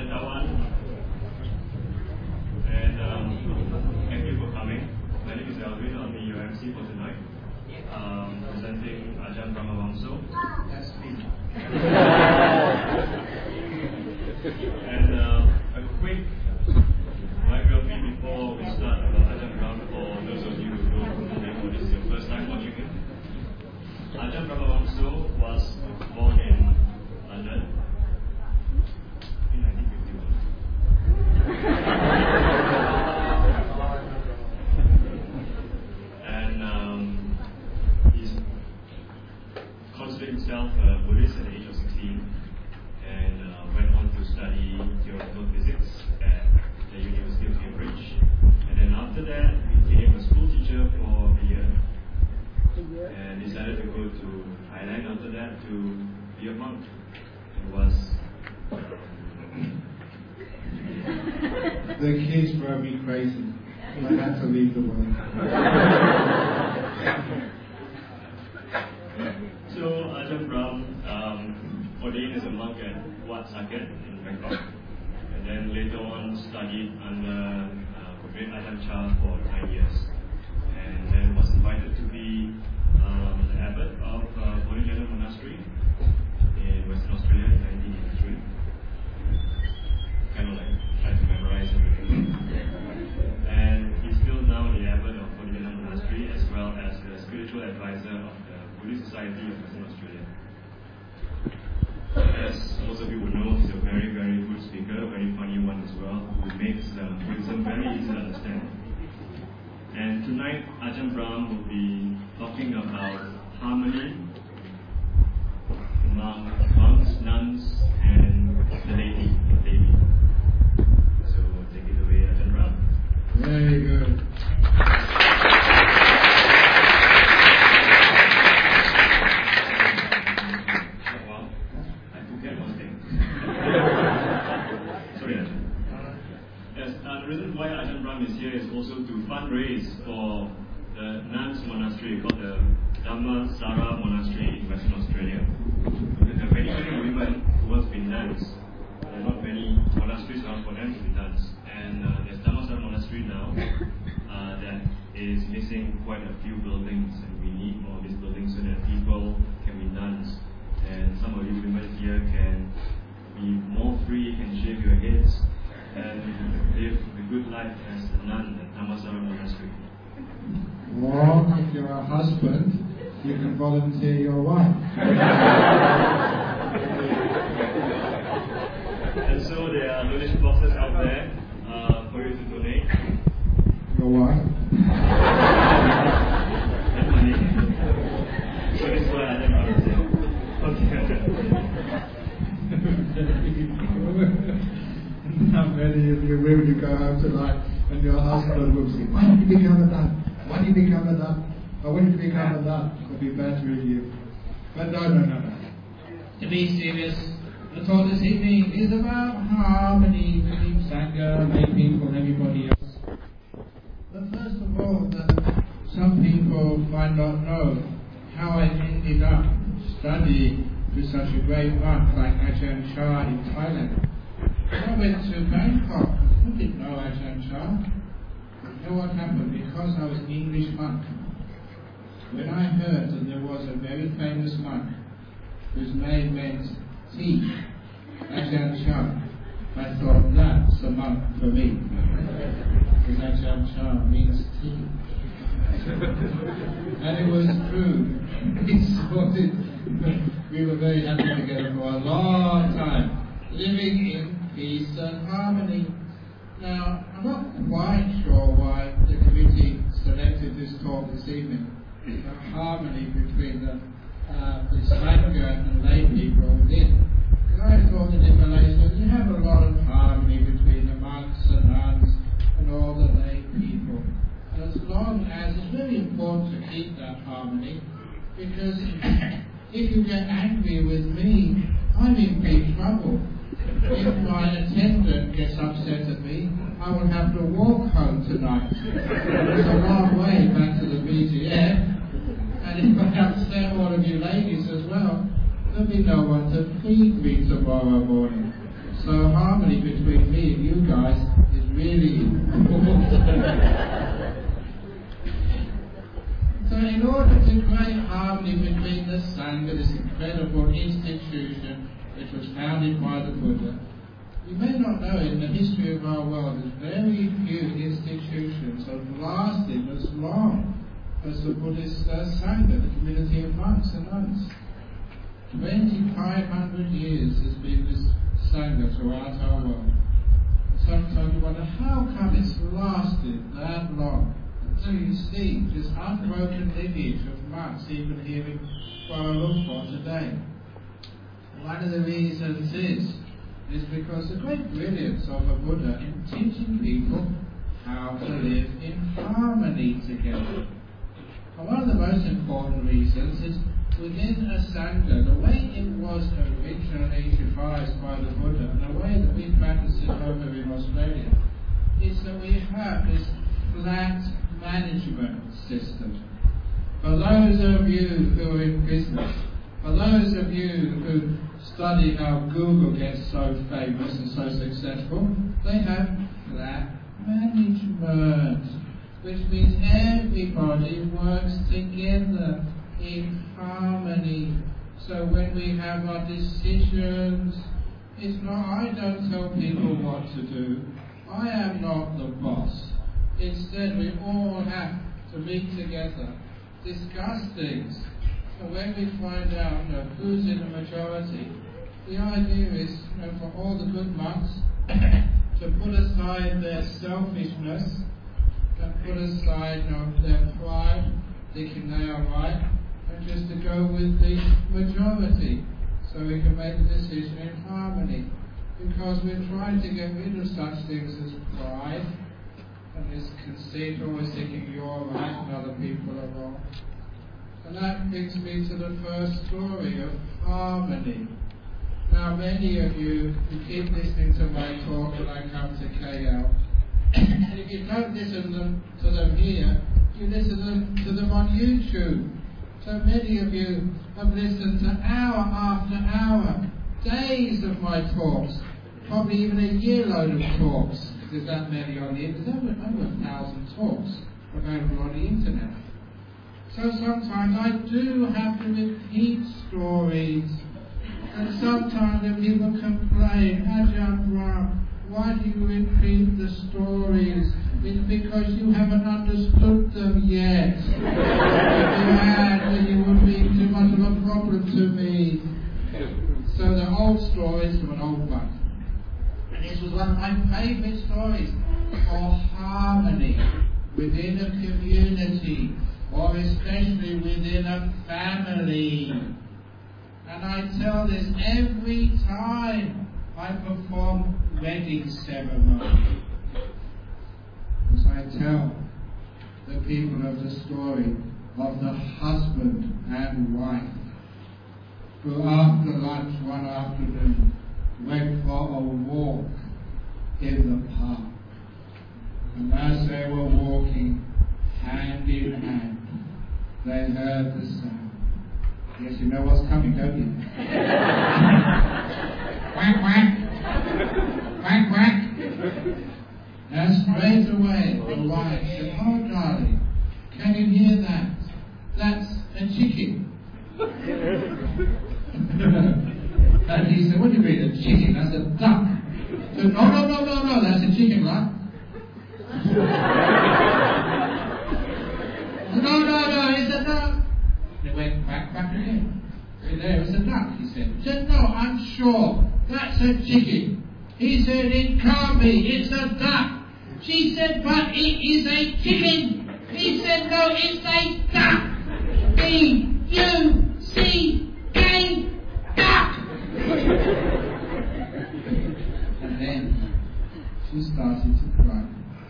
Tawan. And thank you for coming. My name is Alvin. I'll be your MC for tonight. Presenting Ajahn Brahmavamso. That's me. And a quick biography before we start about Ajahn Brahm for those of you who don't know, this is your first time watching it. Ajahn Brahmavamso was born in London in 1951. And he's considered himself a Buddhist at the age of 16 and went on to study theoretical physics at the University of Cambridge. And then after that, became a school teacher for a year. And decided to go to Thailand after that to be a monk. It was the kids drove me crazy. I had to leave the world. So Ajahn Brahm ordained as a monk at Wat Saket in Bangkok, and then later on studied under Great Ajahn Chah for 9 years, and then was invited to be the abbot of Bodhidharma Monastery in Western Australia in 1983. Kind of like tried to memorize everything. And he's still now the abbot of Bodhidharma Monastery as well as the spiritual advisor of the Buddhist Society of Western Australia. As most of you would know, he's a very, very good speaker, a very funny one as well, who makes Buddhism very easy to understand. And tonight, Ajahn Brahm will be talking about harmony among monks, nuns, and the laity. So take it away, Ajahn Brahm. Very good. Wow, I forget one thing. Sorry, Ajahn. Yes, the reason why Ajahn Brahm is here is also to fundraise for the nuns monastery called the Dhammasara Monastery in Western Australia. Because there are many, many women who want to be nuns. There are not many monasteries around for them to be nuns. And there's Dhammasara Monastery now that is missing quite a few buildings, and we need more of these buildings so that people can be nuns. And some of you women here can be more free, can shave your heads, and live a good life as a nun at Dhammasara Monastery. Or if you're a husband, you can volunteer your wife. And so there are donation boxes out there for you to donate. Your wife? And money. So this is why I didn't understand. How many of you women who go home tonight and your husband will say, why don't you become a nun? Why don't you become a nun? I want you to become a nun. It'll be better with you. But no. To be serious, the talk this evening is about harmony between Sangha, lay people, and everybody else. But first of all, some people might not know how I ended up studying with such a great monk like Ajahn Chah in Thailand. I went to Bangkok. I didn't know Ajahn Chah. You know what happened? Because I was an English monk. When I heard that there was a very famous monk whose name meant tea, Ajahn Chah, I thought that's a monk for me. Because Ajahn Chah means tea. And it was true. We were very happy together for a long time, living in peace and harmony. Now, I'm not quite sure why the committee selected this talk this evening, the harmony between the Sangha and lay people within. Because I thought that in Malaysia you have a lot of harmony between the monks and nuns and all the lay people. As long as it's very important to keep that harmony, because if you get angry with me, I'm in big trouble. If my attendant gets upset at me, I will have to walk home tonight. It's a long way back to the BTF, and if I upset all of you ladies as well, there'll be no one to feed me tomorrow morning. So harmony harmony between me and you guys is really important. So in order to create harmony between the Sangha, this incredible institution which was founded by the Buddha, you may not know in the history of our world that very few institutions have lasted as long as the Buddhist Sangha, the community of monks and nuns. 2,500 years has been this Sangha throughout our world. Sometimes you wonder, how come it's lasted that long? Until you see this unbroken lineage of monks even here in Kuala Lumpur today. One of the reasons is because the great brilliance of the Buddha in teaching people how to live in harmony together. And one of the most important reasons is within a Sangha, the way it was originally devised by the Buddha and the way that we practice it over in Australia is that we have this flat management system. For those of you who are in business, for those of you who study how Google gets so famous and so successful, they have flat management, which means everybody works together in harmony. So when we have our decisions, it's not, I don't tell people what to do. I am not the boss. Instead, we all have to meet together, discuss things. So when we find out who's in the majority, the idea is for all the good monks to put aside their selfishness and put aside their pride, thinking they are right, and just to go with the majority so we can make a decision in harmony. Because we're trying to get rid of such things as pride and this conceit, always thinking you're right and other people are wrong. And that brings me to the first story of harmony. Now, many of you who keep listening to my talk when I come to KL, and if you don't listen to them here, you listen to them on YouTube. So many of you have listened to hour after hour, days of my talks, probably even a year load of talks. There's that many on the internet. There's over 1,000 talks available on the internet. So sometimes I do have to repeat stories. And sometimes when people complain, Ajahn Brahm, why do you repeat the stories? It's because you haven't understood them yet. If you had, then you wouldn't be too much of a problem to me. So the old stories from an old one. And this was one of my favourite stories for harmony within a community, or especially within a family. And I tell this every time I perform wedding ceremony. As I tell the people of the story of the husband and wife who after lunch one afternoon went for a walk in the park. And as they were walking hand in hand, they heard the sound. Yes, you know what's coming, don't you? Quack, quack. Quack, quack. Now straight away, the wife said, oh darling, can you hear that? That's a chicken. And he said, what do you mean a chicken? That's a duck. He said, no, that's a chicken, right? No, it's a duck. They went back again. And there was a duck, he said. He said, no, I'm sure. That's a chicken. He said, it can't be. It's a duck. She said, but it is a chicken. He said, no, it's a duck. D-U-C-K, duck. And then she started to cry.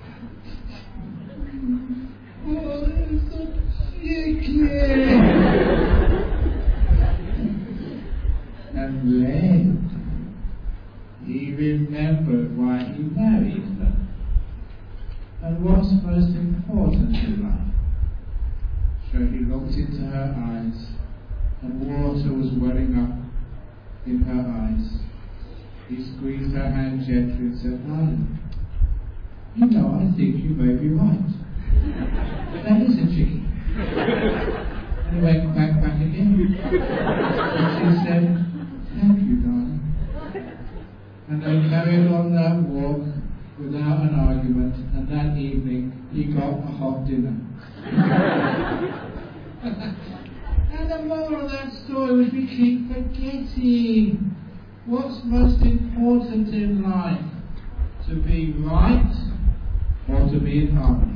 Oh, it's a chicken. And then he remembered why he married her and what's most important in life. So he looked into her eyes, and water was welling up in her eyes. He squeezed her hand gently and said, "Darling, you know, I think you may be right. That is a chickie." And he went back again. And she said, "Thank you, darling." And they carried on that walk without an argument, and that evening he got a hot dinner. And the moral of that story is we keep forgetting what's most important in life: to be right or to be in harmony.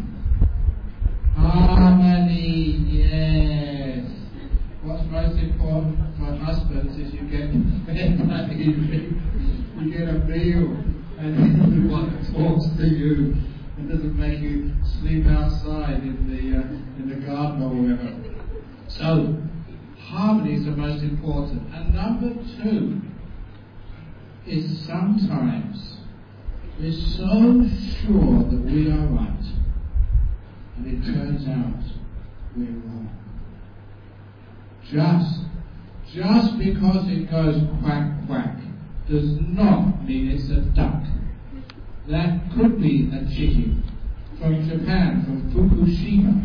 Harmony, yes. What's most important for husbands is you get fed that evening, you get a meal, and the one talks to you and doesn't make you sleep outside in the garden or wherever. So, harmony is the most important. And number 2 is sometimes we're so sure that we are right, and it turns out we're wrong. Just because it goes quack quack does not mean it's a duck. That could be a chicken from Japan, from Fukushima.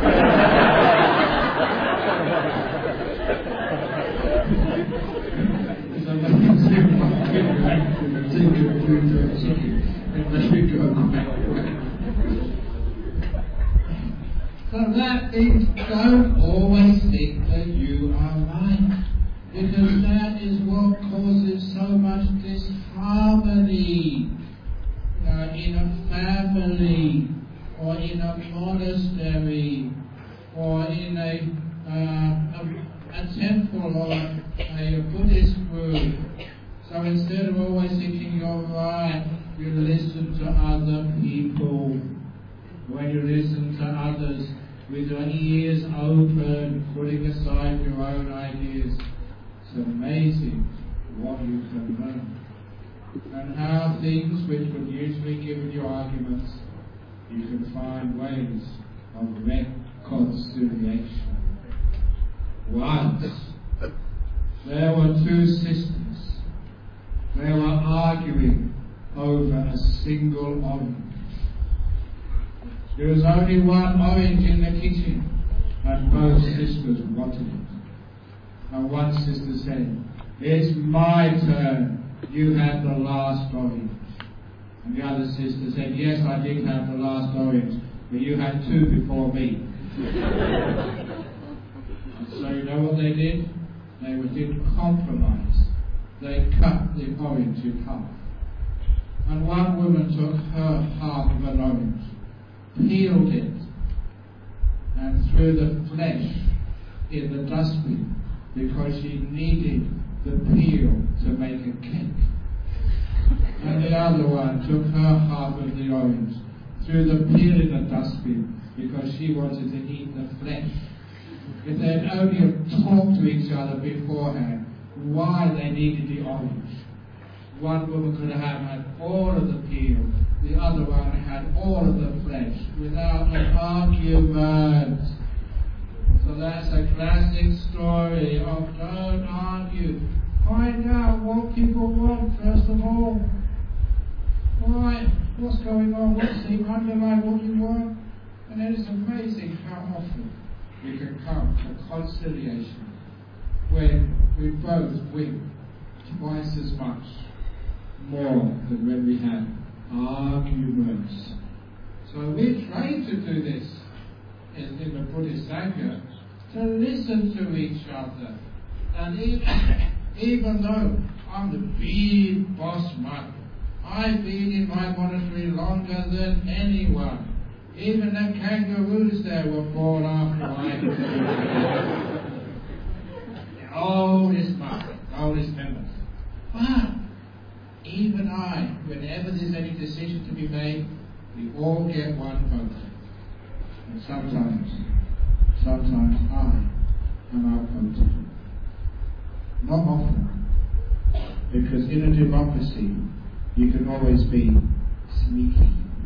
So that means don't always think that you are right, because that is what causes so much disharmony in a family, or in a monastery, or in a temple, or a Buddhist group. So instead of always thinking you're right, you listen to other people. When you listen to others with your ears open, putting aside your own ideas, it's amazing what you can learn. And how things which would usually give you arguments, you can find ways of reconciliation. Once, there were 2 sisters. They were arguing over a single orange. There was only one orange in the kitchen, and both sisters wanted it. And one sister said, "It's my turn. You had the last orange." And the other sister said, "Yes, I did have the last orange, but you had 2 before me." And so you know what they did? They did compromise. They cut the orange in half. And one woman took her half of an orange, peeled it, and threw the flesh in the dustbin because she needed the peel to make a cake. And the other one took her half of the orange, threw the peel in the dustbin because she wanted to eat the flesh. If they had only talked to each other beforehand why they needed the orange, one woman could have had all of the peel, the other one had all of the flesh, without an argument. So that's a classic story of don't argue. Find out what people want first of all. Why? What's going on? What's the underlying what you want? And then it's amazing how often we can come to conciliation when we both win twice as much more than when we have arguments. So we're trained to do this in the Buddhist Sangha, to listen to each other. And even though I'm the big boss monk, I've been in my monastery longer than anyone. Even the kangaroos there were born after I was the oldest monk, oldest members. But even I, whenever there's any decision to be made, we all get one vote. And sometimes I am outvoted. Not often, because in a democracy, you can always be sneaky.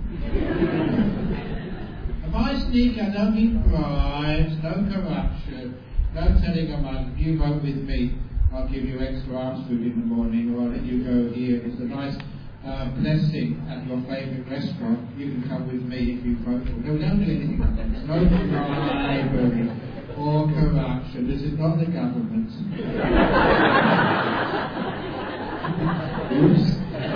If I sneak, I don't need bribes, no corruption, no telling a monk, you vote with me, I'll give you extra arms food in the morning, or I'll let you go here. It's a nice blessing at your favourite restaurant. You can come with me if you vote for. No, we don't do anything like that. There's no bribery or corruption. This is not the government. Oops.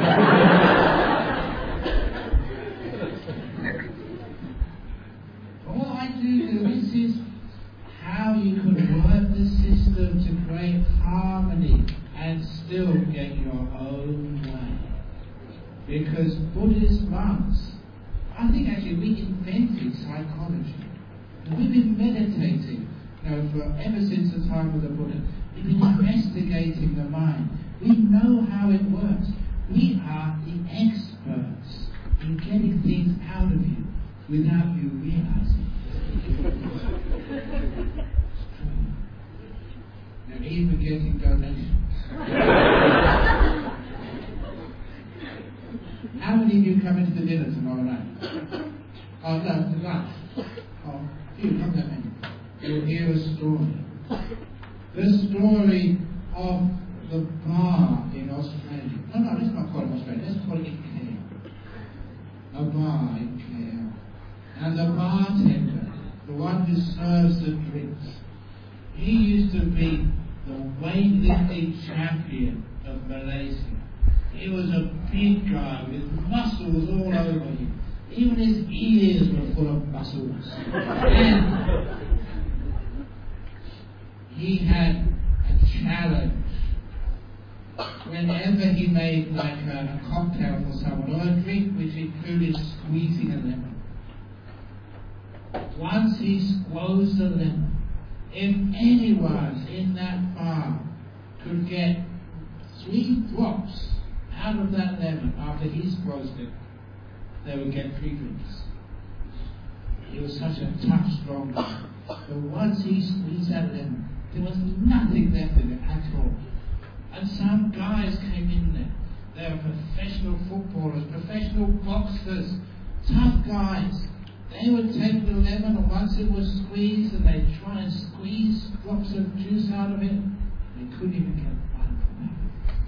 All I do this is how you can work the system to create harmony and still get your own way. Because Buddhist monks, I think actually we invented psychology. And we've been meditating, ever since the time of the Buddha. We've been investigating the mind. We know how it works. We are the experts in getting things out of you without you realizing. Now, even getting donations. How many of you come into the dinner tomorrow night? Oh, no, the lunch. Oh, you not that many. You'll hear a story. The story of the bar in Australia. No, let's not call it Australia. Let's call it KL. A bar in KL. And the bartender, the one who serves the drinks, he used to be the weightlifting champion of Malaysia. He was a big guy with muscles all over him. Even his ears were full of muscles. And he had a challenge. Whenever he made like a cocktail for someone, or a drink which included squeezing a lemon. Once he squeezed the lemon, if anyone in that bar could get 3 drops out of that lemon after he squeezed it, they would get 3 drinks. He was such a tough, strong guy. But once he squeezed that lemon, there was nothing left in it at all. And some guys came in there. They were professional footballers, professional boxers, tough guys. They would take the lemon, and once it was squeezed, and they'd try and squeeze drops of juice out of it, they couldn't even get one from it.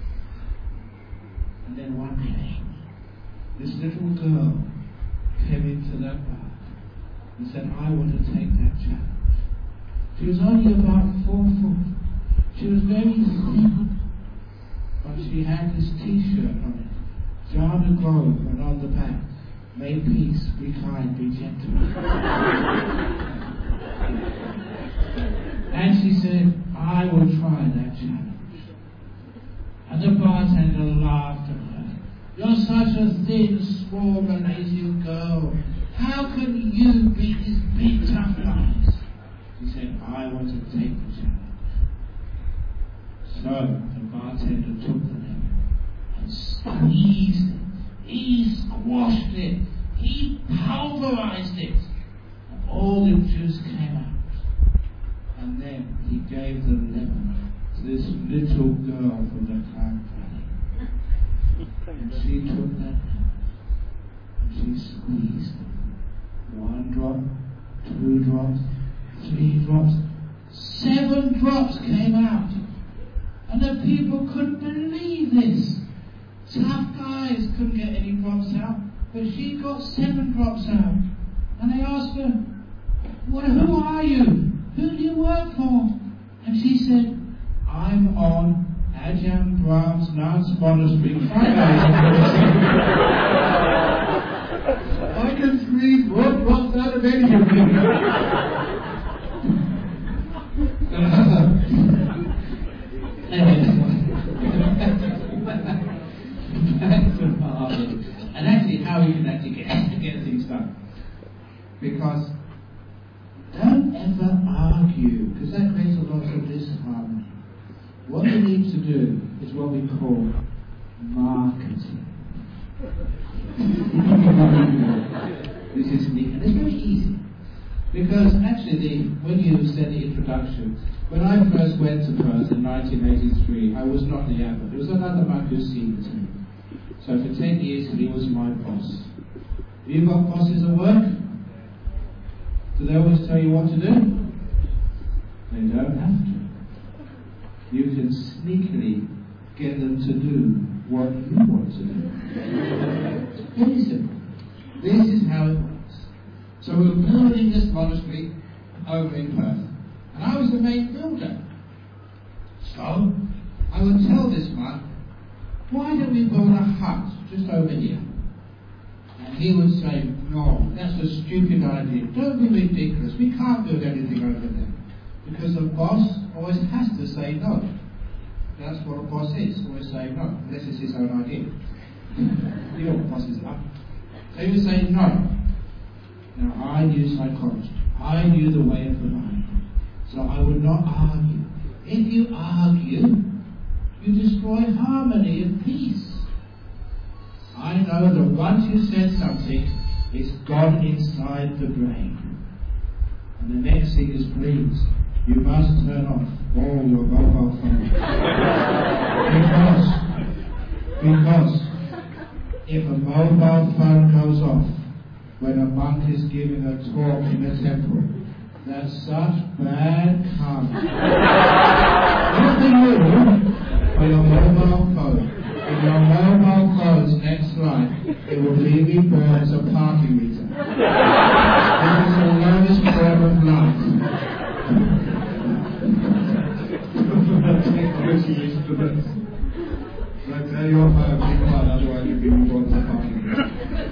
And then one day, this little girl came into that bar and said, I want to take that challenge. She was only about 4 foot. She was very thin, but she had this t-shirt on it, Jhana Grove, and on the back, may peace, be kind, be gentle. And she said, I will try that challenge. And the bartender laughed at her. You're such a thin, small Malaysian girl. How can you beat these big, tough guys? She said, I want to take the challenge. So the bartender took the lemon and squeezed it. He squashed it. He pulverized it. And all the juice came out. And then he gave the lemon to this little girl from the Klang Valley. And she took that lemon and she squeezed it. 1 drop, 2 drops, 3 drops, 7 drops came out. And the people couldn't believe this. Tough guys couldn't get any drops out, but she got 7 drops out. And they asked her, who are you? Who do you work for? And she said, I'm on Ajahn Brahm's Nuns Monastery Fridays. I can squeeze 1 drop out of any of you. And actually how we can actually get things done. Because don't ever argue, because that creates a lot of disharmony. What we need to do is what we call marketing. This is neat, and it's very easy. Because actually, when you said the introduction, when I first went to Perth in 1983, I was not the abbot. There was another monk who senior to me. So for 10 years, he was my boss. Have you got bosses at work? Do they always tell you what to do? They don't have to. you can sneakily get them to do what you want to do. It's very simple. This is how it works. So we were building this monastery over in Perth, and I was the main builder. So I would tell this monk, why don't we build a hut just over here? And he would say, no, that's a stupid idea. Don't be ridiculous. We can't build anything over there. Because the boss always has to say no. That's what a boss is, always saying no, unless it's his own idea. You know what bosses are. So he would say no. Now I knew psychology. I knew the way of the mind. So I would not argue. If you argue, you destroy harmony and peace. I know that once you said something, it's gone inside the brain. And the next thing is, please, you must turn off all your mobile phones. Because if a mobile phone goes off when a monk is giving a talk in a temple, that's such bad karma. Nothing new for your mobile phone. In your mobile phone's next life, it will leave you born as a parking meter. This is the lowest form of life. So tell your home, be quiet, otherwise you'll be born as a parking meter.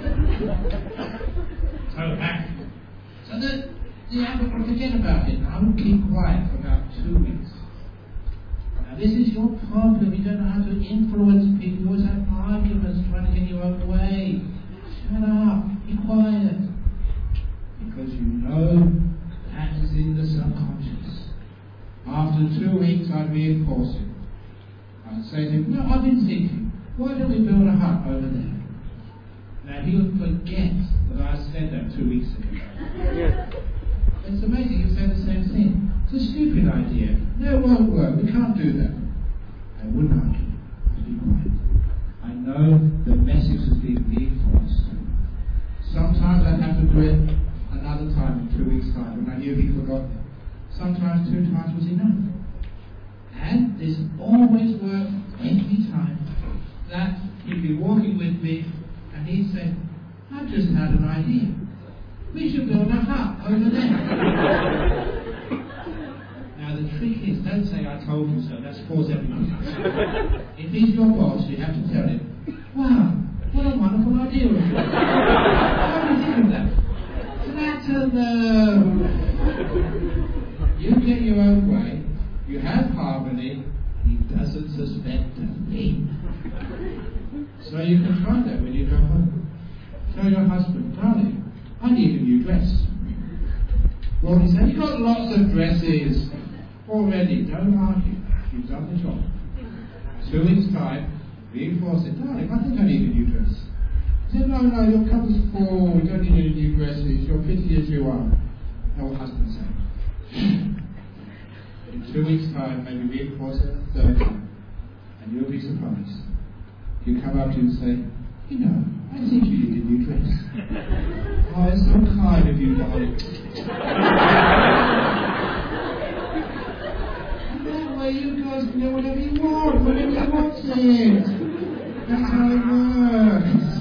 So the abbot will forget about it. I will keep quiet for about 2 weeks. Now this is your problem. You don't know how to influence people. You always have arguments trying to get your own way. Shut up. Be quiet. Because you know that is in the subconscious. After 2 weeks, I'd reinforce it. I'd say to him, no, I've been thinking, why don't we build a hut over there? Now he would forget that I said that 2 weeks ago. It's amazing, you say the same thing. It's a stupid idea. No, it won't work. We can't do that. I wouldn't argue. I'd be quiet. I know the message is being reinforced. Sometimes I'd have to do it another time in 2 weeks' time when I knew he'd forgotten it. Sometimes 2 times was enough. And this always worked every time. That he'd be walking with me and he'd say, I've just had an idea. We should build a hut over there. Now the trick is, don't say I told you so, that spoils everything. If he's your boss, you have to tell him, wow, what a wonderful idea of yours. How do you think of that? That's a no. You get your own way, you have harmony, he doesn't suspect a thing. So you can try that when you go home. Tell your husband, darling, I need a new dress. Well, he said, you've got lots of dresses already. Don't argue. You've done the job. 2 weeks' time, reinforce it. Darling, I think I need a new dress. He said, no, your cupboard's full. We don't need any new dresses. You're pretty as you are. Now what husband said. In 2 weeks' time, maybe reinforce it a third time. And you'll be surprised. You come up to him and say, you know, I think you need a new dress. Oh, it's so kind of you, darling. And that way you guys can do whatever you want, whenever you want it. That's how it works.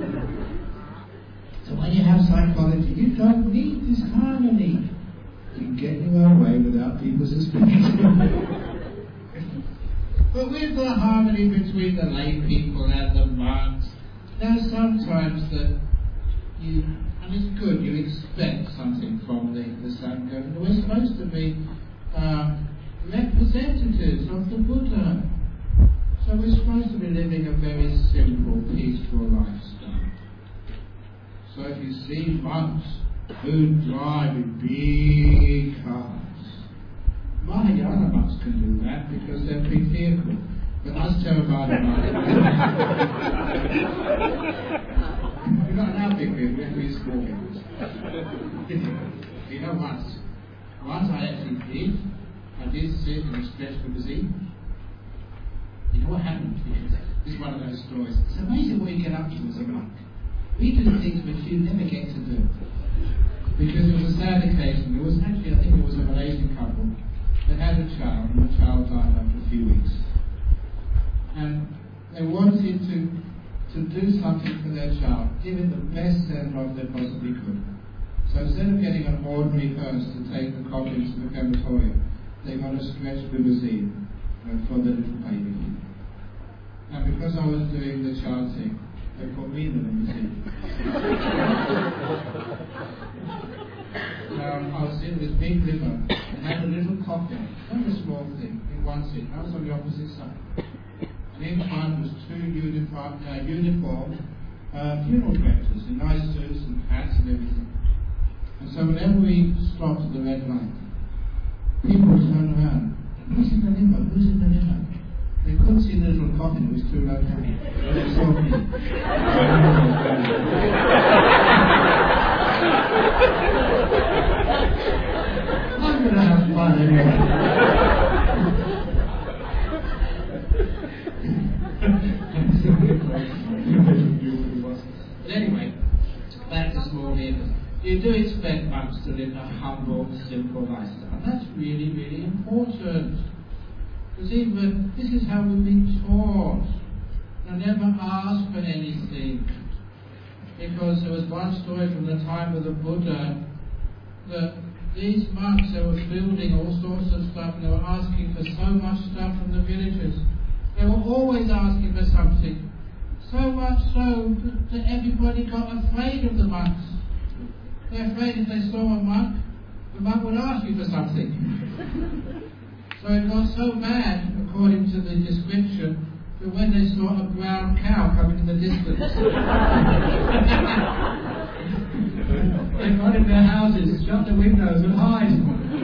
So when you have psychology, you don't need this harmony. You get your own way without people suspecting. But with the harmony between the lay people and the monks, there's sometimes that you, and it's good, you expect something from the Sangha. And we're supposed to be representatives of the Buddha. So we're supposed to be living a very simple, peaceful lifestyle. So if you see monks who drive in big cars, Mahayana monks can do that because they're big vehicles. But us Theravada monks, we're not now big vehicles, we have to be small vehicles. You know, once I actually did sit in a stretched limousine. You know what happened? This is one of those stories. It's amazing what you get up to as a monk. We do things which you never get to do. Because it was a sad occasion. It was actually, I think it was a Malaysian couple that had a child, and the child died after few weeks. And they wanted to do something for their child, give it the best send-off they possibly could. So instead of getting an ordinary hearse to take the coffin to the crematorium, they got a stretched limousine for the little baby. And because I was doing the chanting, they put me in the limousine. I was in this big river and had a little coffin, not a small thing, in one seat. I was on the opposite side. And in front was two uniformed funeral directors in nice suits and hats and everything. And so whenever we stopped at the red light, people would turn around. Who's in the limo? Who's in the limo? They couldn't see the little coffin, it was too low down. They saw me. I'm going to have fun anyway. But anyway, back to small leaders. You do expect monks to live a humble, simple lifestyle. And that's really, really important. Because even this is how we've been taught. Now, never ask for anything. Because there was one story from the time of the Buddha that these monks, they were building all sorts of stuff and they were asking for so much stuff from the villagers. They were always asking for something. So much so that everybody got afraid of the monks. They're afraid if they saw a monk, the monk would ask you for something. So it got so bad, according to the description, that when they saw a brown cow coming in the distance, they got in their houses, shut the windows and hide.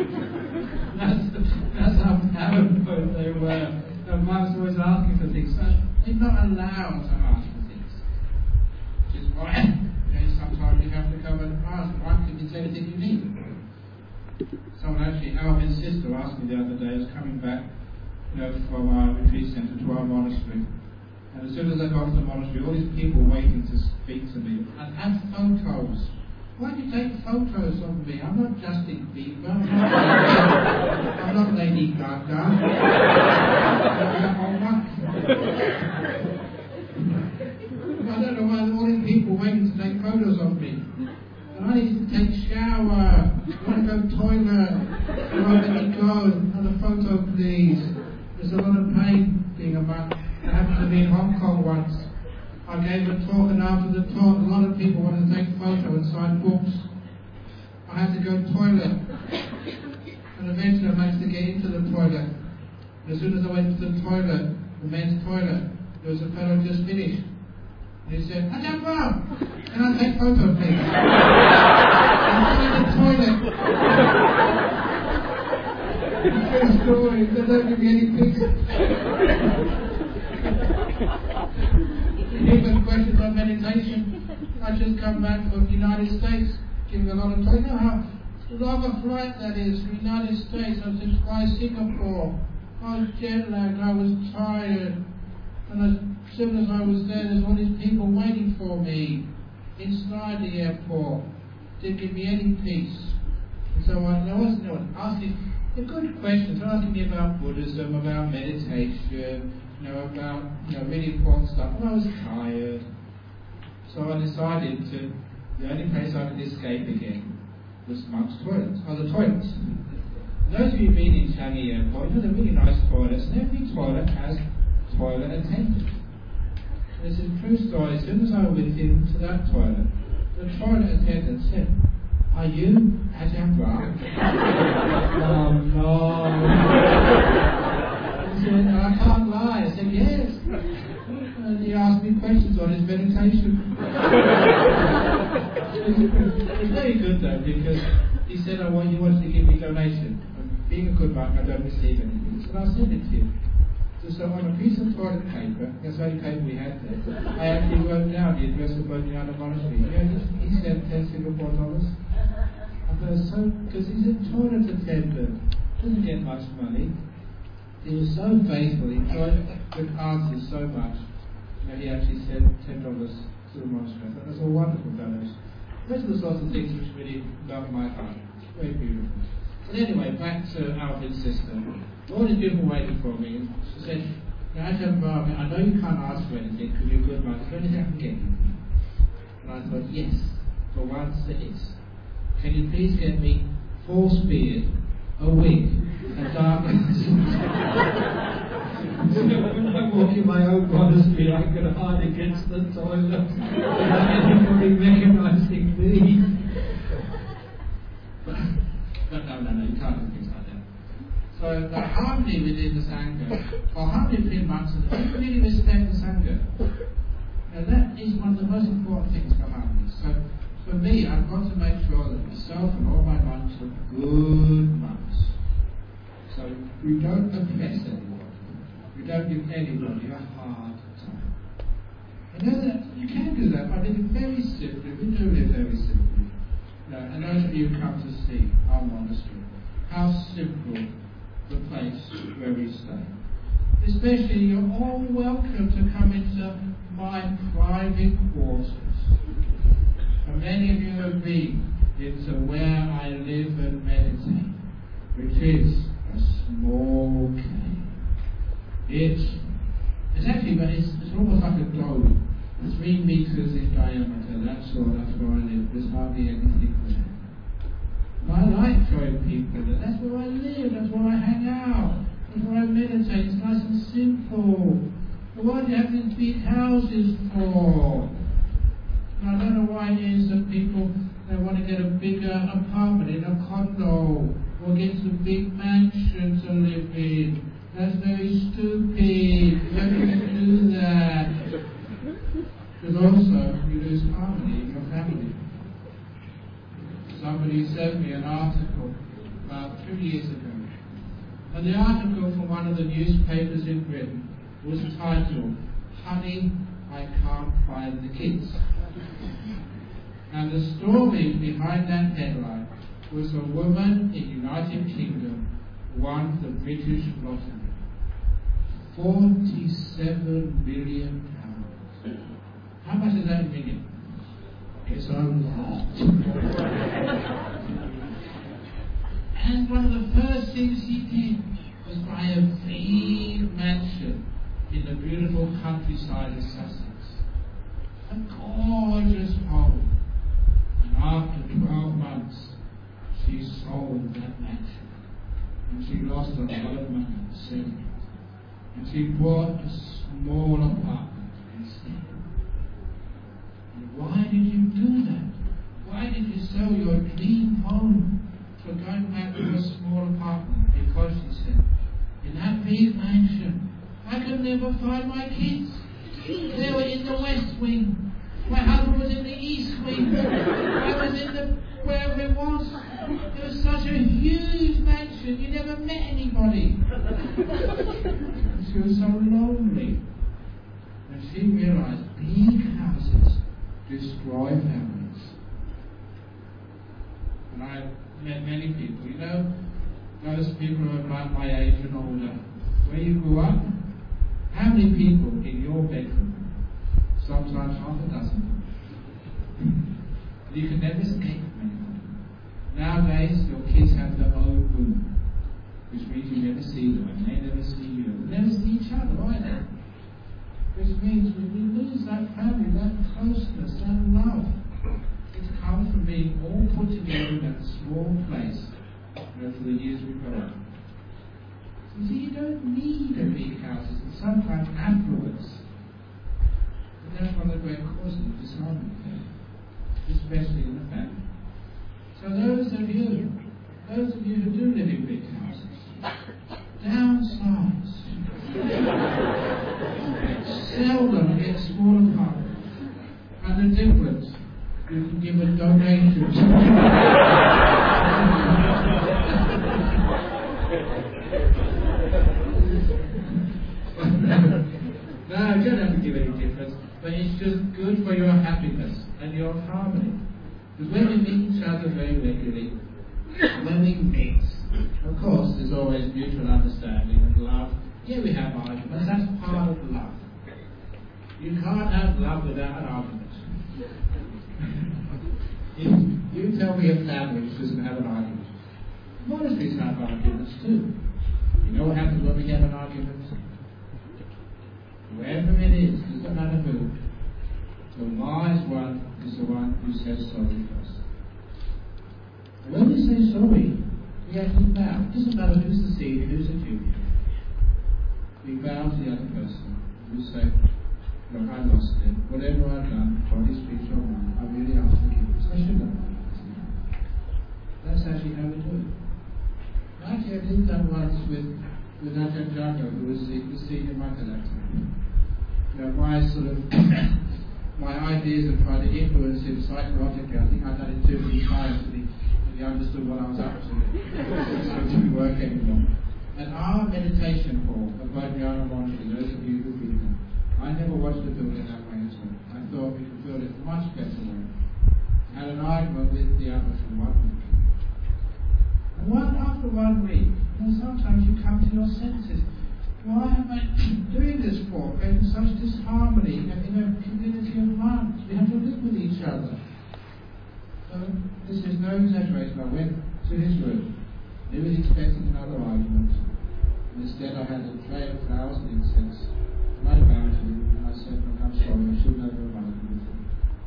That's how paranoid they were. The monks were always asking for things. So they're not allowed to ask for things. Which is why sometimes you have to come and ask, why can you say anything you need? Someone actually, Alvin's sister asked me the other day, I was coming back from our retreat centre to our monastery. And as soon as I got to the monastery, all these people waiting to speak to me and have photos. Why do you take photos of me? I'm not Justin Bieber. I'm not Lady Gaga. I don't know why all these people waiting to take photos of me. And I need to take a shower. I want to go to the toilet. I want to go. Another photo, please. There's a lot of pain being a monk. It happened to me in Hong Kong once. I gave a talk, and after the talk, a lot of people wanted to take a photo and sign books. I had to go to the toilet. And eventually I managed to get into the toilet. And as soon as I went to the toilet, the men's toilet, there was a fellow just finished. And he said, Ajahn Brahm, can I take a photo, please? I'm in the toilet. It's a story. They don't give me any peace. Even questions on meditation. I just come back from the United States, giving a lot of talk. You know how long a flight that is from the United States. I was to fly Singapore. I was jet lagged. I was tired. And as soon as I was there's all these people waiting for me inside the airport. Didn't give me any peace. And so I wasn't asking the good questions. They're asking me about Buddhism, about meditation, about really important stuff. And I was tired. So I decided the only place I could escape again was monks' toilets, the toilets. Those of you who've been in Changi Airport, they're really nice toilets, and every toilet has toilet attendant. And it's a true story. As soon as I went into that toilet, the toilet attendant said, "Are you Ajahn Brahm?" Oh no. I said, "I can't lie." I said, "Yes." And he asked me questions on his meditation. It's very good though, because he said, "I want you to give me donation." And being a good monk, I don't receive anything. So I'll send it to you. So on a piece of toilet paper, that's the only paper we had there, I actually wrote down the address of Bodhinyana Monastery. He sent 10 Singapore dollars. Because he's a toilet attendant, doesn't get much money. He was so faithful, he enjoyed the answers so much, that he actually sent $10 to the monastery. That's a wonderful donation. Those are the sorts of things which really love my heart. It's very beautiful. But anyway, back to Alvin's sister. All these people waiting for me, and she said, now, Ajahn Brahmin, I know you can't ask for anything because you're a good man. Is there anything I can get you? And I thought, yes, for once there is. Can you please get me 4 spears, a wig, a dark glasses? So when I walk in my own monastery, I can hide against the toilet without anybody recognising me. But no, you can't do things like that. So the harmony within the Sangha, or harmony between monks, and they really respect the Sangha. And that is one of the most important things for harmony. So for me, I've got to make sure that myself and all my monks are good monks. So we don't oppress anyone. We don't give anybody a hard time. I know that you can do that by living very simply. We do live very simply. And those of you who come to see our monastery, how simple the place where we stay. Especially, you're all welcome to come into my private quarters. And many of you have been into where I live and meditate, which is a small cave. It's actually, but it's almost like a dome, 3 meters in diameter. That's all. That's where I live. There's hardly anything there. And I like showing people that that's where I live. That's where I hang out. That's where I meditate. It's nice and simple. But what do you have these big houses for? And I don't know why it is that people they want to get a bigger apartment in a condo or get a big mansion to live in. That's very stupid. You don't do that. Because also, you lose harmony in your family. Somebody sent me an article about 2 years ago. And the article from one of the newspapers in Britain was titled, Honey, I Can't Find the Kids. And the story behind that headline was a woman in the United Kingdom won the British lottery. £47 million. How much is that in million? It's a lot. And one of the first things he did was buy a big mansion in the beautiful countryside of Sussex. A gorgeous home. And after 12 months, she sold that mansion. And she lost a lot of money selling it. And she bought a small apartment instead. And why did you do that? Why did you sell your dream home for going back to a small apartment? Because, she said, in that big mansion, I could never find my kids. They were in the west wing. My husband was in the east wing. I was in the wherever it was. It was such a huge mansion. You never met anybody. She was so lonely. And she realized big houses destroy families. And I met many people. You know, those people who are about my age and older. Where you grew up, how many people in your bedroom? Sometimes half a dozen. You can never escape from anyone. Nowadays, your kids have their own room, which means you never see them and they never see you. They never see each other either. Which means we lose that family, that closeness, that love. It comes from being all put together in that small place for the years we grow up. You see, you don't need a big house, and sometimes affluence. And that's one of the great causes of disharmony, especially in the family. So those of you who do live in big houses, downsize. Sell them and get small apartments. And the difference, you can give a donation. No, you don't have to give any difference, but it's just good for your happiness and your harmony. Because when we meet each other very regularly, when we mix, of course, there's always mutual understanding and love. Yeah, we have arguments, that's part of love. You can't have love without an argument. If you tell me a family which doesn't have an argument, Monasteries have arguments too. You know what happens when we have an argument? Whoever it is, doesn't matter who, the wise one is the one who says sorry first. When we say sorry, we actually bow. It doesn't matter who's the senior, who's the junior. We bow to the other person. We say, look, I lost it. Whatever I've done, body, speech, or mind, I really ask forgiveness. I should have done that. That's actually how we do it. Actually, I did that once with Ajahn Jaggo, who was the senior monk at that time. My ideas of trying to influence him psychologically, I think I'd done it too many times and he understood what I was up to. So it didn't work anymore. At our meditation hall at Vajrayana Monastery, those of you who've been there, I never watched the building that way at all. I thought we could build it much better way. I had an argument with the other from 1 week. And after 1 week, sometimes you come to your senses. Why am I doing this for? Creating such disharmony in a community of monks. We have to live with each other. So, this is no exaggeration. I went to his room. He was expecting another argument. And instead, I had a tray of flowers and incense. And I bowed to him and I said, look, I'm sorry, I should never have argued with him.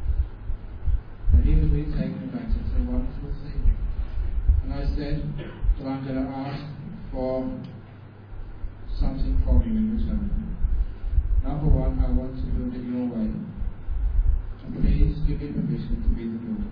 And he was really taken aback. It's a wonderful thing. And I said, well, I'm going to ask for something from you in return. Number one, I want to build it your way. And please give me permission to be the builder.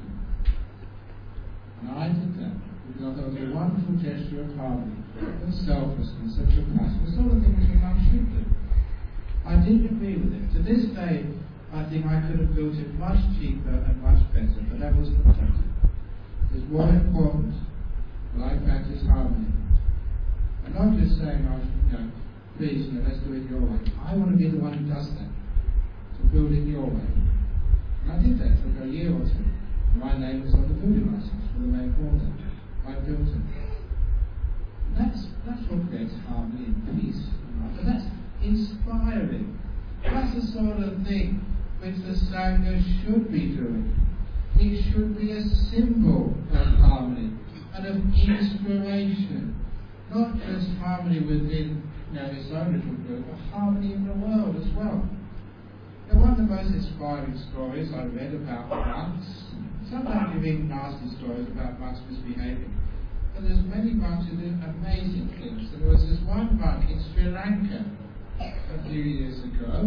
And I did that because I thought it was a wonderful gesture of harmony and selflessness and compassion, the sort of thing that a monk should do. I didn't agree with it. To this day, I think I could have built it much cheaper and much better, but that wasn't important. It's more important that I practice harmony. I'm not just saying, please, let's do it your way. I want to be the one who does that. So build it your way. And I did that. It took a year or two. My name was on the building license for the main order. I built it. And that's what creates harmony and peace. And that's inspiring. That's the sort of thing which the Sangha should be doing. It should be a symbol of harmony and of inspiration. Not just harmony within its own little group, but harmony in the world as well. Now, one of the most inspiring stories I read about monks, sometimes you read nasty stories about monks misbehaving, but there's many monks who do amazing things. There was this one monk in Sri Lanka a few years ago,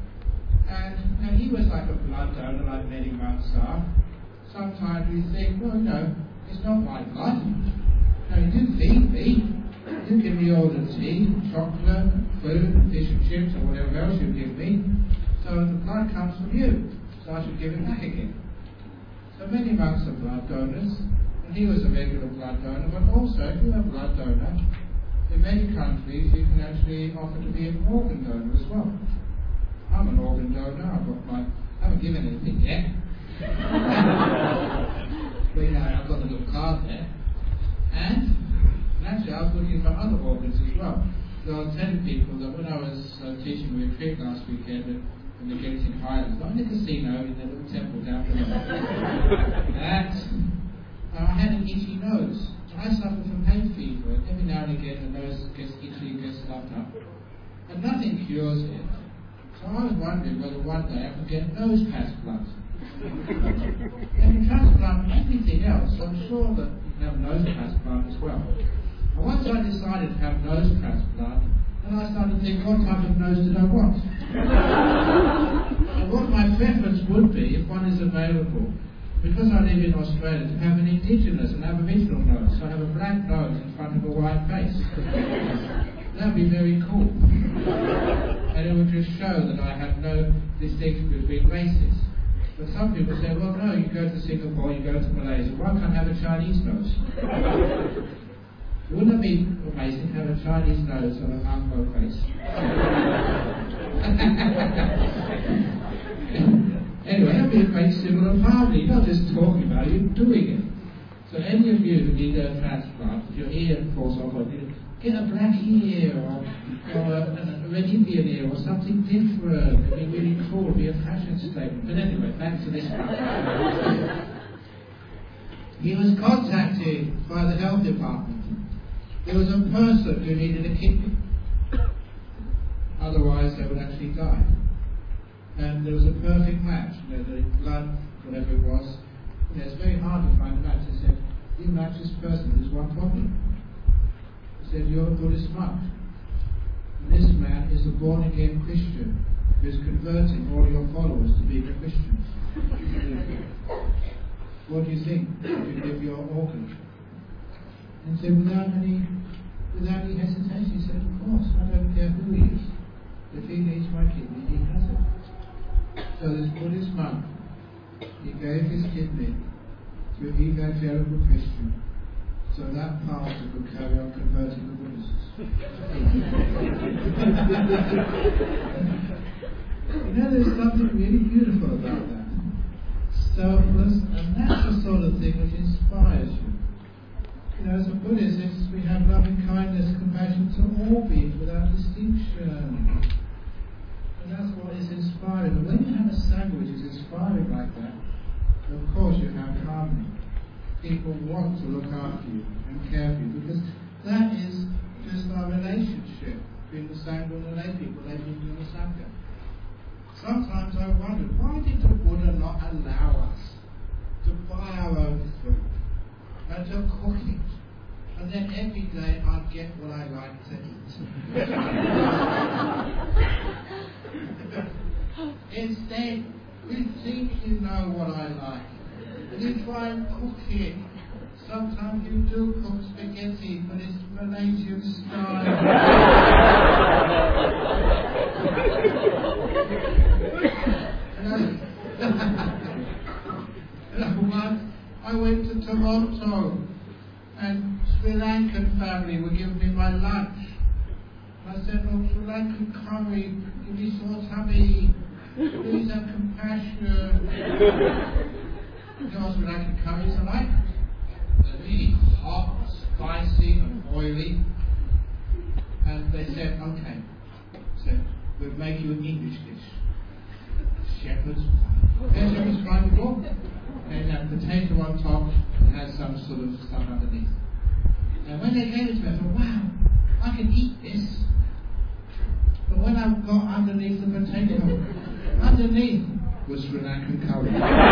and he was like a blood donor, like many monks are. Sometimes we think, well, it's not my blood. No, you didn't feed me. You give me all the tea, chocolate, food, fish and chips, or whatever else you give me. So the blood comes from you. So I should give it back again. So many monks are blood donors, and he was a regular blood donor, but also, if you're a blood donor, in many countries you can actually offer to be an organ donor as well. I'm an organ donor. I haven't given anything yet. But I've got a little card there. And actually, I was looking for other organs as well. So I was telling people that when I was teaching a retreat last weekend in the Genting Highlands, not in the casino, in the little temple down below, that I had an itchy nose. I suffer from hay fever, and every now and again the nose gets itchy and gets stuffed up. And nothing cures it. So I was wondering whether one day I could get nose transplant. And you transplant anything else, I'm sure that you can have nose transplant as well. And once I decided to have nose transplant, then I started to think, what type of nose did I want? And what my preference would be, if one is available, because I live in Australia, to have an indigenous and Aboriginal nose. So I have a black nose in front of a white face. That would be very cool. And it would just show that I have no distinction between races. But some people say, well, no, you go to Singapore, you go to Malaysia, why can't I have a Chinese nose? Wouldn't it be amazing to have a Chinese nose on an Anglo face? Anyway, that would be a great symbol of harmony. You're not just talking about it, you're doing it. So any of you who need a transplant, if your ear falls off, or get a black ear, or a red Indian ear, or something different. It would be really cool, it would be a fashion statement. But anyway, back to this one. He was contacted by the health department. There was a person who needed a kidney. Otherwise, they would actually die. And there was a perfect match. The blood, whatever it was. It's very hard to find a match. They said, you match this person, there's one problem. He said, you're a Buddhist monk. And this man is a born-again Christian who is converting all your followers to being a Christian. What do you think? Should you give your organ? And he said, without any hesitation, he said, of course, I don't care who he is. If he needs my kidney, he has it. So this Buddhist monk, he gave his kidney to an evangelical Christian, so that pastor could carry on converting the Buddhists. There's something really beautiful about that. Selfless, and that's the sort of thing which inspires you. As a Buddhist, we have loving kindness, compassion to all beings without distinction. And that's what is inspiring. But when you have a Sangha which is inspiring like that, of course you have harmony. People want to look after you and care for you, because that is just our relationship between the Sangha and the lay people, lay people and the Sangha. Sometimes I wonder, why did the Buddha not allow us to buy our own food and to cook it, and then every day I'd get what I like to eat? Instead, you think you know what I like. You try and cook it. Sometimes you do cook spaghetti, but it's Malaysian style. Once I went to Toronto, and Sri Lankan family were giving me my lunch. I said, oh, Sri Lankan curry, give me sore tummy. Please have compassion. You know what Sri Lankan curries are like? They're really hot, spicy, and oily. And they said, okay, we'll make you an English dish. Shepherd's pie. There's shepherd's pie before. And that potato on top has some sort of stuff underneath. And when they gave it to me, I thought, wow, I can eat this. But when I got underneath the potato, underneath was Sri Lankan curry.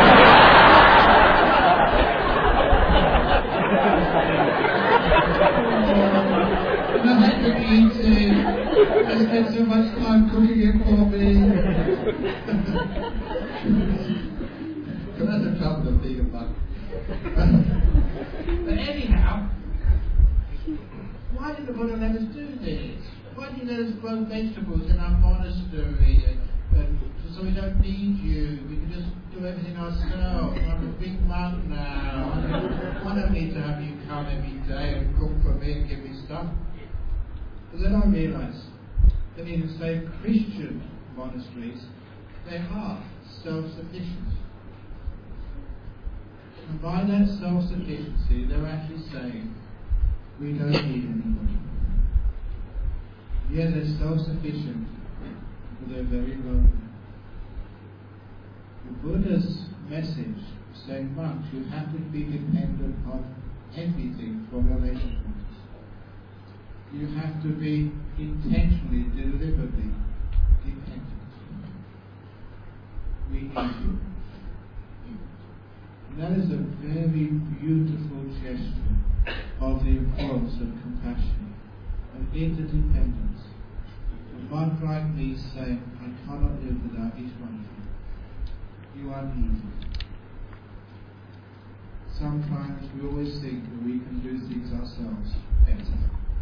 And I had to eat it. I spent so much time cooking it for me. So that's the trouble of being a monk. But anyhow, why did the Buddha let us do this? Why did he let us grow vegetables in our monastery? So we don't need you. We can just do everything ourselves. I'm a big monk now. I don't need to have you come every day and cook for me and give me stuff. But then I realised that in, say, Christian monasteries, they are self-sufficient. And by that self-sufficiency, they're actually saying, we don't need anybody. Yeah, they're self-sufficient, but they're very lonely. The Buddha's message saying, monks, you have to be dependent on everything from your relationships. You have to be intentionally, deliberately dependent. We need you. That is a very beautiful gesture of the importance of compassion and interdependence. A monk like me saying, I cannot live without each one of you. You are needed. Sometimes we always think that we can do things ourselves better.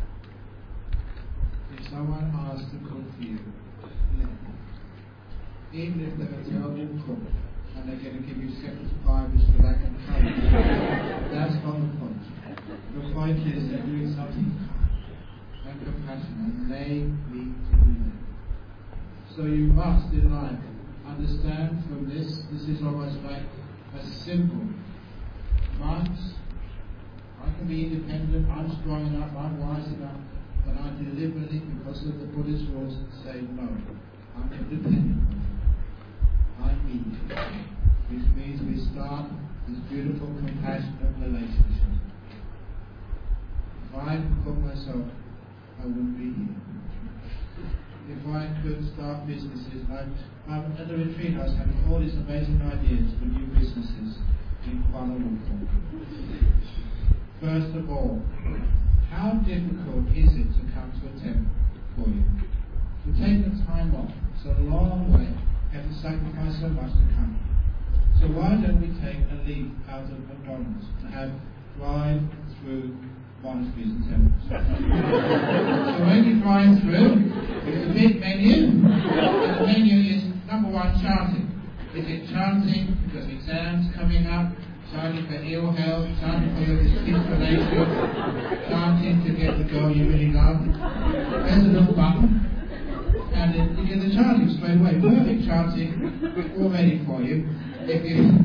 If someone asks to cook for you, let them. Even if they're a terrible cook, and they're going to give you shepherd's pie with Sri Lankan curry. That's not the point. The point is they're doing something kind and compassionate, and they need to do that. So you must, in life, understand from this is almost like a symbol. Monks, I can be independent, I'm strong enough, I'm wise enough, but I deliberately, because of the Buddhist rules, say no. I'm independent. I need you. Which means we start this beautiful compassionate relationship. If I could cook myself, I wouldn't be here. If I could start businesses, at the retreat I was having all these amazing ideas for new businesses in Kuala Lumpur. First of all, how difficult is it to come to a temple for you? To take the time off, it's a long way, you have to sacrifice so much to come. So why don't we take a leaf out of McDonald's to have drive-through monasteries and temples? So when you drive through, it's a big menu, and the menu is number one, chanting. Is it chanting because exams coming up, chanting for ill health, chanting for your discrimination, chanting to get the girl you really love? There's a little button, and then you get the chanting straight away. Perfect chanting, all ready for you. If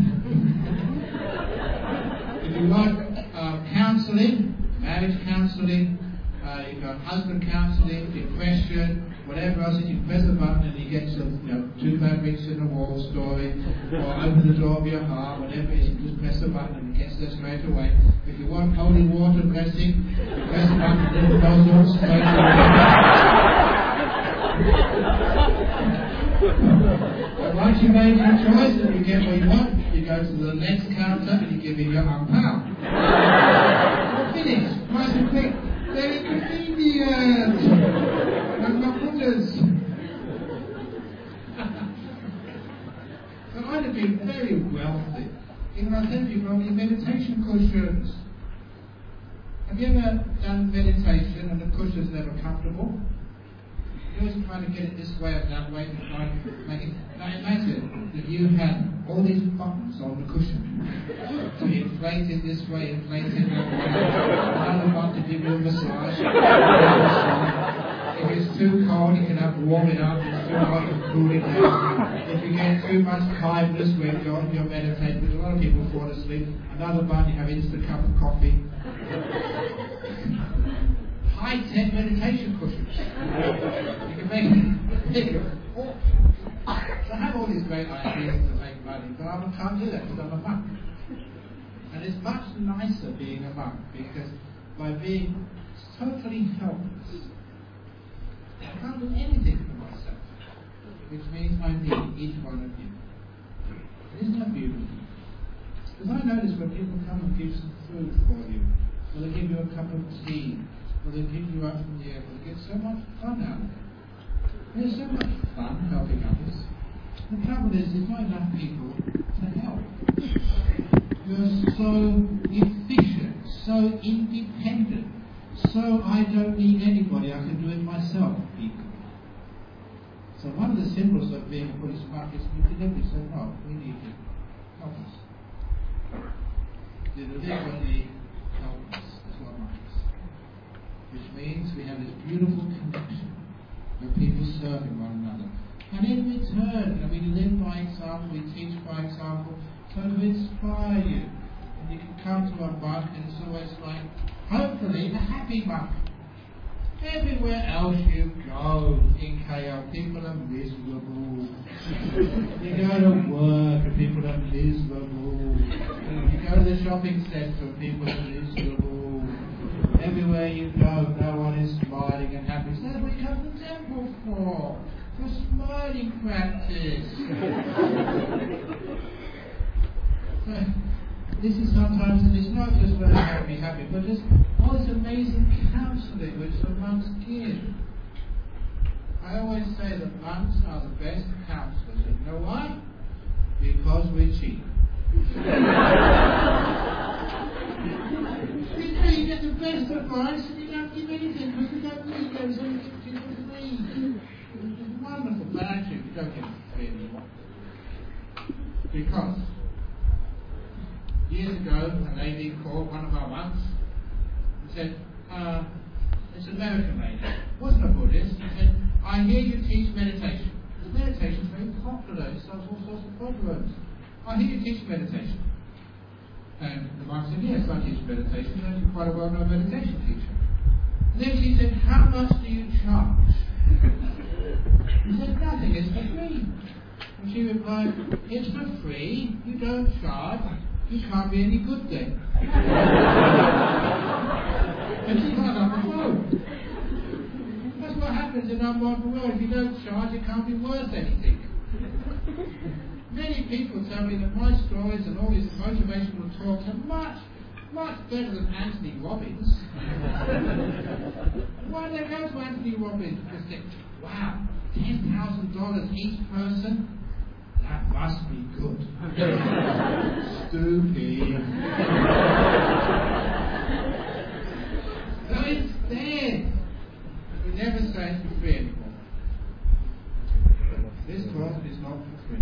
you like counselling, marriage counselling, you've got husband counselling, depression, whatever else, you press a button and you get some, two fabrics in the wall story, or open the door of your heart, whatever it is, you just press the button and it gets there straight away. If you want holy water blessing, you press the button and it goes all straight away. And once you made your choice and you get what you want, you go to the next counter and you give it your £1. Finished. Nice and quick. Very convenient. And my goodness. So I'd have been very wealthy. Even I tell you about your meditation cushions. Have you ever done meditation and the cushion's never comfortable? You're always trying to get it this way or that way to try and make it. Now imagine that you had all these buttons on the cushion. So you inflate it this way, inflate it that way. Another one to give you a massage. If it's too cold, you can have to warm it up. If it's too hot, you can cool it down. If you get too much tiredness when you're meditating, because a lot of people fall asleep, another one, you have instant cup of coffee. High-tech meditation cushions. You can make it. So I have all these great ideas to make money, but I can't do that because I'm a monk. And it's much nicer being a monk because by being totally helpless, I can't do anything for myself, which means I need each one of you. Isn't that beautiful? Because I notice when people come and give some food for you, or they give you a cup of tea, or they pick you up from the airport, they get so much fun out of it. There's so much fun helping others. The trouble is, there's not enough people to help. You're so efficient, so independent, so I don't need anybody, I can do it myself, people. So one of the symbols of being a Buddhist monk is we deliberately say, no, we need you. Help us. Deliberately help us as well monks. Which means we have this beautiful connection where people serving one another. And in return, we live by example, we teach by example, so to inspire you. And you can come to a monk and it's always like, hopefully, a happy monk. Everywhere else you go in KL, people are miserable. You go to work and people are miserable. You go to the shopping centre and people are miserable. Everywhere you go, no one is smiling and happy. So that's what you come to the temple for smiling practice. So, this is sometimes, and it's not just when I be happy, but just all this amazing counselling which the monks give. I always say that monks are the best counsellors. You know why? Because we're cheap. You get the best advice and you don't give anything because you don't need those things you don't need. It's wonderful, but actually you don't get it free anymore. Because years ago a lady called one of our monks and said, it's an American lady, wasn't a Buddhist. She said, I hear you teach meditation. The meditation is very popular, it solves all sorts of problems. I hear you teach meditation. And the monk said, yes, I teach meditation, and I'm quite a well-known meditation teacher. And then she said, how much do you charge? He said, nothing, it's for free. And she replied, it's for free, you don't charge, you can't be any good then. And she hung up the phone. That's what happens in our modern world. If you don't charge, it can't be worth anything. Many people tell me that my stories and all these motivational talks are much better than Anthony Robbins. Why do they go to Anthony Robbins? Because they think, wow, $10,000 each person? That must be good. Stupid. So instead, we never say it's for free anymore. This toilet is not for free.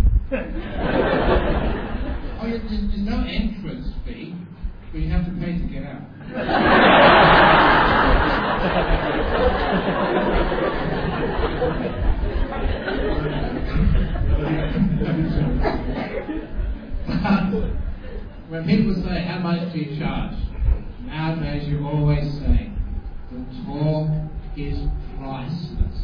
There's no entrance fee, but you have to pay to get out. When people say, how much do you charge? Nowadays you always say, the talk is priceless.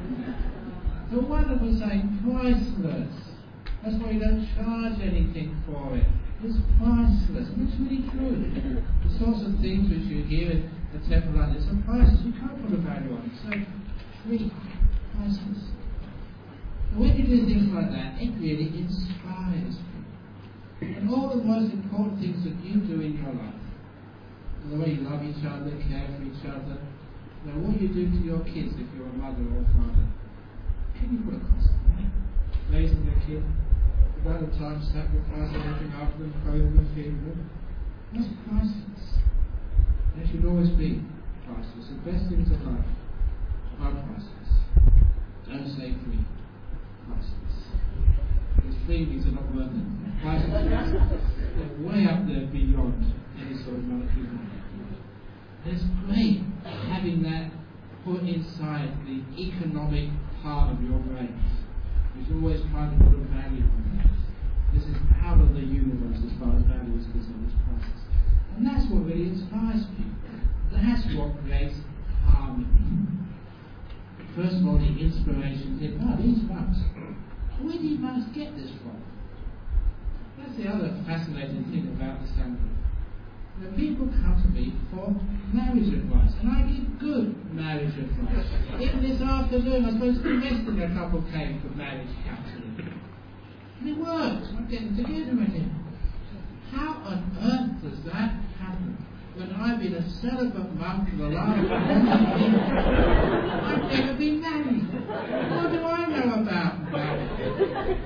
No wonder we say priceless. That's why you don't charge anything for it. It's priceless. And it's really true. The sorts of things which you hear at a temple like this are priceless. You can't put a value on it. So, free, priceless. And when you do things like that, it really inspires people. And all the most important things that you do in your life, the way you love each other, care for each other, what you do to your kids if you're a mother or father, can you put a cost on that? Raising a kid, about the time sacrificing everything after them, clothing them, feeding them. That's priceless. It should always be priceless. The best things in life are priceless. Don't say free. Priceless. Because free means they're not worth it. Priceless means they're way up there beyond any sort of monetary value. It's great having that put inside the economic part of your brains. You're always trying to put a value on things. This is out of the universe as far as value is concerned, this process. And that's what really inspires people. That's what creates harmony. First of all, the inspiration is, these monks. Where do you monks get this from? That's the other fascinating thing about the Sangha. The people come to me for marriage advice, and I give good marriage advice. Even this afternoon, I suppose domestic, a couple came for marriage counselling. And it works. I'm getting together with him. How on earth does that happen? When I've been a celibate monk for the last 40 years, I've never been married. What do I know about marriage?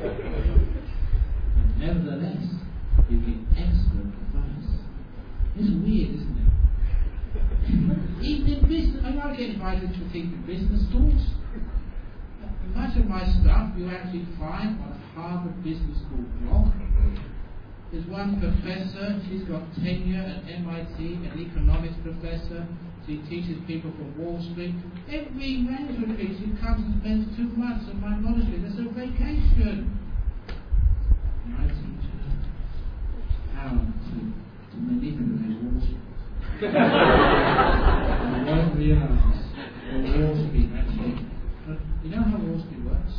But nevertheless, you give excellent advice. It's weird, isn't it? Even in business, I get invited to think of business talks. Much of my stuff you actually find on Harvard Business School blog. There's one professor, she's got tenure at MIT, an economics professor. She teaches people from Wall Street. Every management piece, she comes and spends 2 months at my monastery. There's a vacation. And I teach her how to manipulate Wall Street. You won't realise what Wall Street actually. You know how Wall Street works?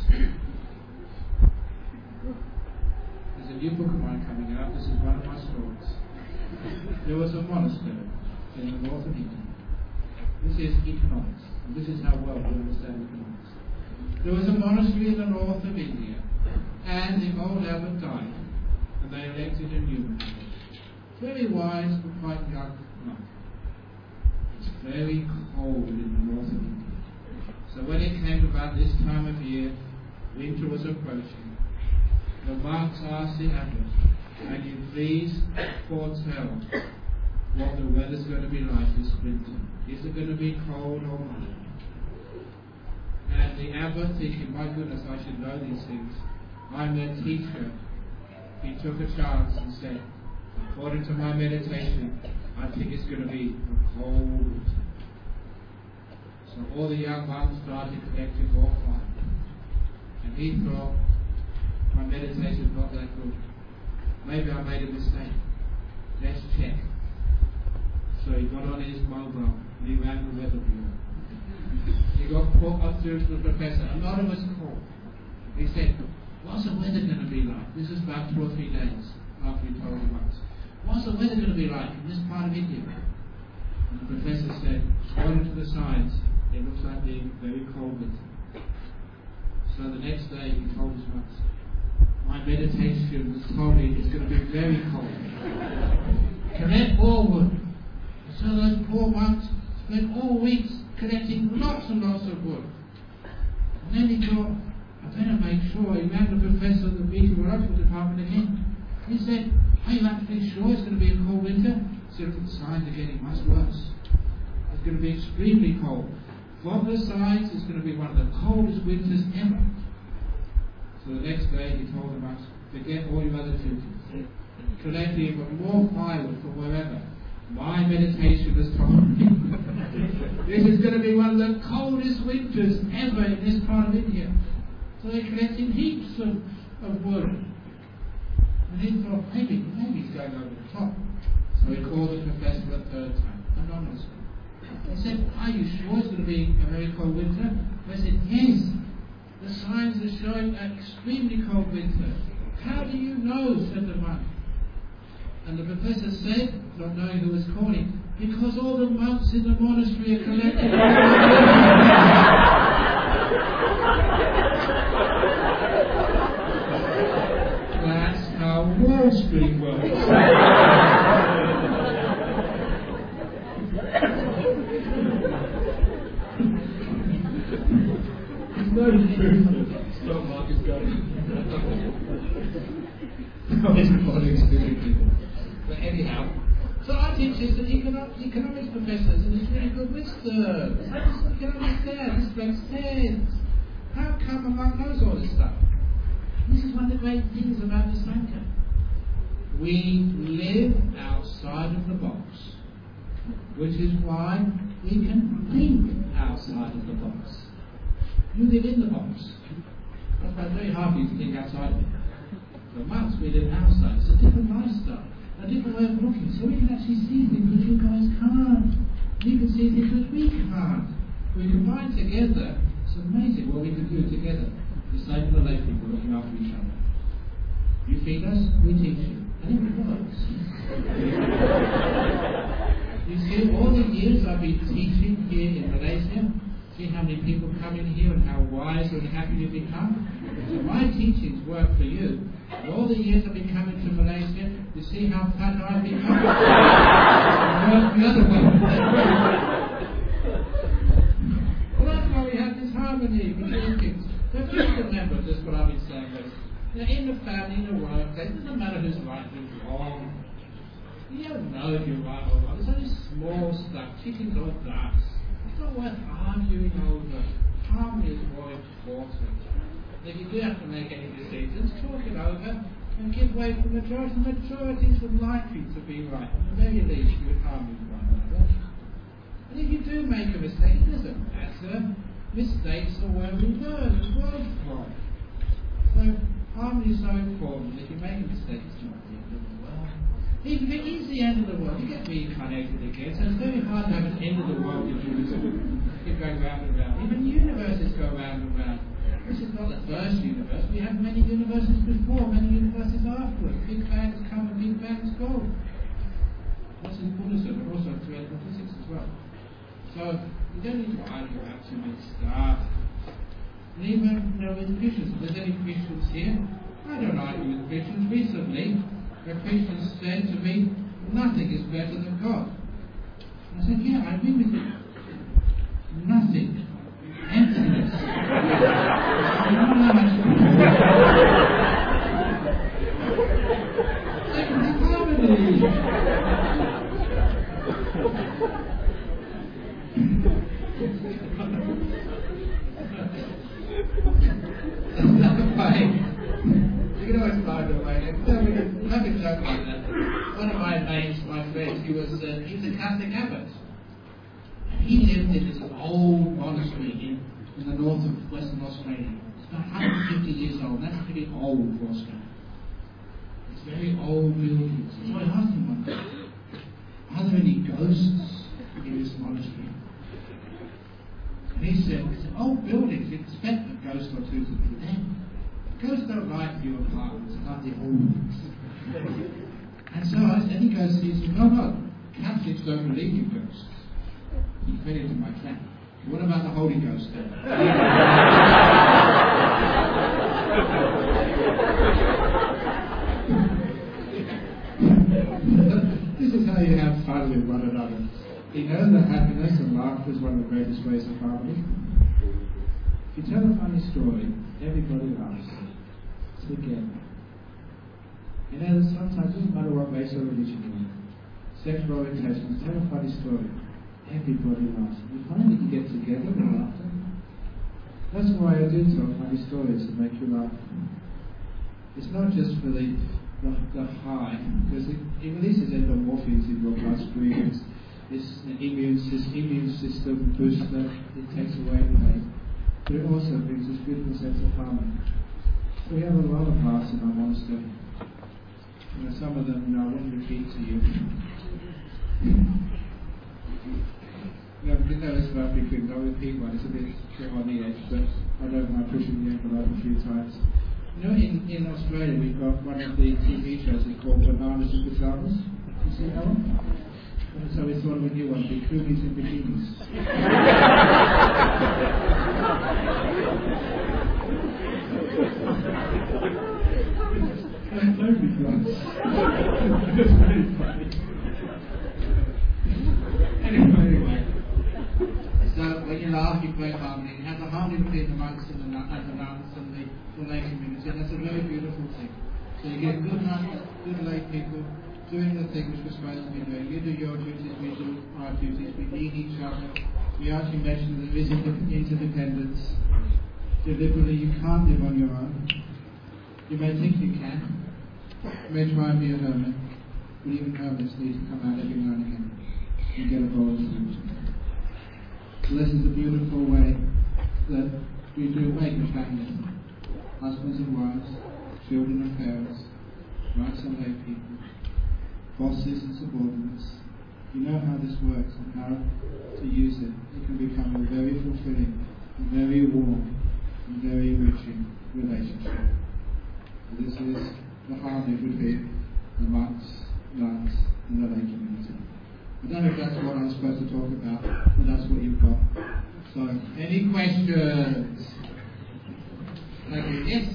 There's a new book of mine coming out. This is one of my stories. There was a monastery in the north of India. This is economics. And this is how well we understand economics. There was a monastery in the north of India, and the old abbot died, and they elected a new one. Very wise but quite young monk. It's very cold in the north of India. So when it came about this time of year, winter was approaching, the monks asked the abbot, can you please foretell what the weather's going to be like this winter? Is it going to be cold or mild? And the abbot, thinking, my goodness, I should know these things. I'm their teacher. He took a chance and said, according to my meditation, I think it's going to be a cold winter. So all the young monks started collecting more fire. And he thought, my meditation's not that good. Maybe I made a mistake. Let's check. So he got on his mobile and he rang the weather bureau. He got caught up to the professor, anonymous call. He said, what's the weather going to be like? This is about 2 or 3 days after he told the monks. What's the weather going to be like in this part of India? And the professor said, according to the science, it looks like being very cold winter. So the next day he told his monks, my meditation has told me it's going to be very cold. Collect more wood. So those poor monks spent all weeks collecting lots and lots of wood. And then he thought, I better make sure. He rang the professor of the meteorological department again. He said, are you actually sure it's going to be a cold winter? He said, the signs are getting much worse. It's going to be extremely cold. From the signs, it's going to be one of the coldest winters ever. So the next day he told the monks, forget all your other duties. Collect even more firewood from wherever. My meditation has told me this is going to be one of the coldest winters ever in this part of India. So they collected heaps of wood. And he thought, maybe he's going over the top. So he called the professor a third time, anonymously. He said, are you sure it's going to be a very cold winter? I said, yes. The signs are showing an extremely cold winter. How do you know? Said the monk. And the professor said, not knowing who was calling, because all the monks in the monastery are collected. That's how Wall Street works. No truth that stock market's going. But anyhow, so I teach this to economics professors, and it's really good wisdom. You can understand, this makes sense. How come a monk knows all this stuff? This is one of the great things about the Sangha. We live outside of the box, which is why we can think outside of the box. You live in the box. That's why it's very hard for you to think outside of it. The monks, we live outside. It's a different lifestyle, a different way of looking. So we can actually see things that you guys can't. You can see things that we can't. We combine together. It's amazing what we can do together. The same for the lay people looking after each other. You feed us, we teach you. And it works. You see, all the years I've been teaching here in Malaysia, see how many people come in here and how wise and happy you become? So my teachings work for you. And all the years I've been coming to Malaysia, you see how fat I've become? It works the other way. Well, that's why we have this harmony between things. So just remember just what I've been saying. In the family, in the workplace, it doesn't matter who's right, who's wrong. You don't know if you're right or wrong. It's only small stuff, chickens or ducks. It's not worth arguing over. Harmony is more important. If you do have to make any decisions, talk it over and give way to the majority. The majority is likely to be right. At the very least, you would harmony with one another. And if you do make a mistake, it doesn't matter. Mistakes are where we learn as well from. So harmony is so important. If you make a mistake, it's not the end of the world. Even if it is the end of the world, you get reincarnated again. So it's very hard to have an end of the world if you keep going round and round. Even universes go round and round. This is not the first universe. We have many universes before, many universes afterwards. Big bangs come and big bangs go. That's in Buddhism, and also in physics as well. So you don't need to argue about too many stuff. And even with Christians, if there's any Christians here, I don't argue with Christians. Recently, a Christian said to me, nothing is better than God. And I said, yeah, I agree with you. Nothing. Emptiness. You don't know how much second harmony. You can always find a way. Nothing joke like that. One of my mates, my friends, he was a Catholic abbot. He lived in this old monastery in the north of Western Australia. It's about 150 years old. That's pretty old for Australia. It's very old buildings. So I asked him one day, are there any ghosts in this monastery? And he said, old buildings, you'd expect a ghost or two to be there. Ghosts don't like your apartments, like the old ones. And so I said, he goes, he said, no, Catholics don't believe in ghosts. You fed into my trap. What about the Holy Ghost then? This is how you have fun with one another. You know that happiness and laughter is one of the greatest ways of harmony. If you tell a funny story, everybody laughs together. You know, sometimes it doesn't matter what race or religion you are. Sexual orientation, tell a funny story. Everybody laughs. You find that you get together and laughter. That's why I do tell funny stories to make you laugh. It's not just for the high, because it releases endorphins in your bloodstream. It's an immune system booster. It takes away pain, but it also brings this beautiful sense of harmony. So we have a lot of laughs in our monastery. You know, some of them I won't repeat to you. That was roughly quick. I'll repeat one. It's a bit on the edge, but I don't mind pushing the envelope a few times. You know, in Australia we've got one of the TV shows that's called Bananas and Pajamas. You see that one? And so we thought of a new one, Bikinis and Bikinis. Don't be blunt. It's very funny. Anyway. So when you laugh, you create harmony. You have the harmony between the monks and the nuns and the lay community, and that's a very beautiful thing. So you get good monks, good lay people doing the thing which we're supposed to be doing. You do your duties, we do our duties. We need each other. We actually mentioned that there is interdependence. Deliberately, you can't live on your own. You may think you can. You may try and be a hermit, but even hermits need to come out every now and again and get a bowl of food. So this is a beautiful way that we do make a family. Husbands and wives, children and parents, monks and lay people, bosses and subordinates. You know how this works and how to use it. It can become a very fulfilling, very warm, and very enriching relationship. And this is the harmony between the monks, nuns, and the lay community. I don't know if that's what I'm supposed to talk about, but that's what you've got. So, any questions? Thank you. Yes?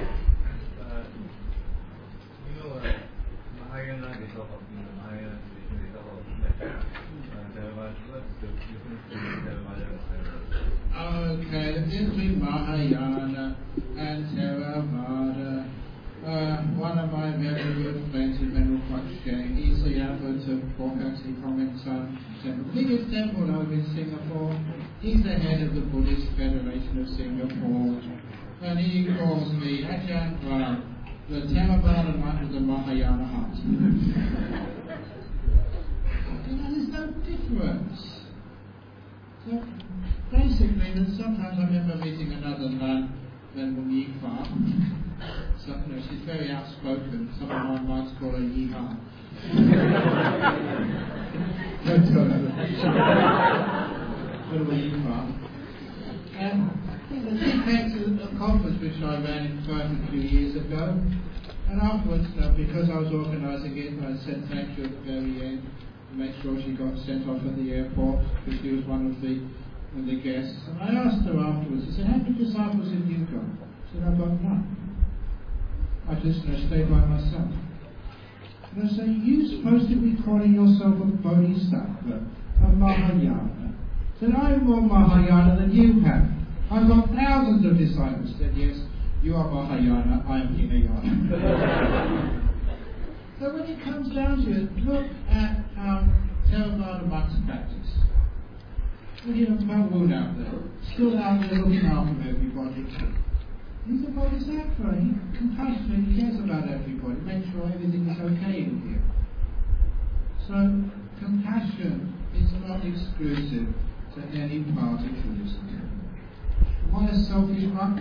Mahayana, they talk of Mahayana tradition, they talk of Theravada. What's the difference between Theravada and Mahayana? Okay, the difference between Mahayana and Theravada. One of my very good friends is Venerable Pakshe. He's the abbot of Pawkaksi Commentsan Temple, the biggest temple over in Singapore. He's the head of the Buddhist Federation of Singapore. And he calls me Ajahn Brahm, the Theravada monk of the Mahayana heart. There's no difference. So basically, sometimes I remember meeting another nun, Venerable Yifa. So, she's very outspoken. Some of my monks call her Yeehaw. Don't tell her. Venerable Yifa. And she came to a conference which I ran in Perth a few years ago, and afterwards, because I was organising it, I said thank you at the very end to make sure she got sent off at the airport, because she was one of the guests. And I asked her afterwards, I said, how many disciples have you got? She said, I've got none. I just stay by myself. And I say, you're supposed to be calling yourself a bodhisattva, a Mahayana. I said, I'm more Mahayana than you have. I've got thousands of disciples. I said, yes, you are Mahayana, I'm Hinayana. So when it comes down to it, look at how Theravada monks practice. Look at Paul out there, still out there looking after everybody. He's a bodhisattva, he's compassionate, he cares about everybody, makes sure everything is okay in here. So, compassion is not exclusive to any part of Buddhism. Why a selfish monk?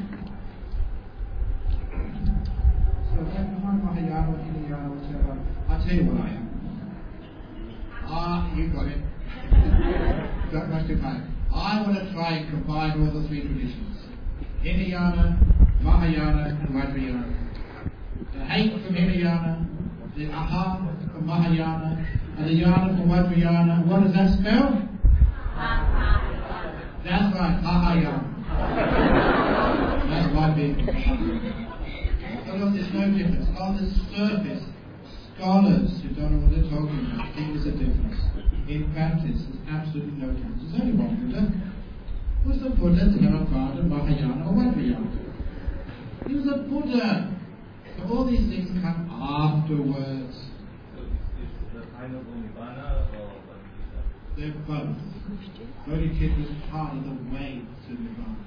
So, am I Mahayana or Hinayana or whatever? I'll tell you what I am. You got it. Don't much to pay. I want to try and combine all the three traditions. Hinayana, Mahayana and Vajrayana. The hate from Hinayana, the aha for Mahayana, and the Yana for Vajrayana. What does that spell? That's right, Mahayana. That's my big. So look, there's no difference. On the surface, scholars who don't know what they're talking about think there's a difference. In practice, there's absolutely no difference. There's only one Buddha. Was the Buddha Theravada, Mahayana, or Vajrayana? He was a Buddha. So all these things come afterwards. So is the final Nibbana or Bodhisattva? They're both. Bodhicitta is part of the way to Nibbana.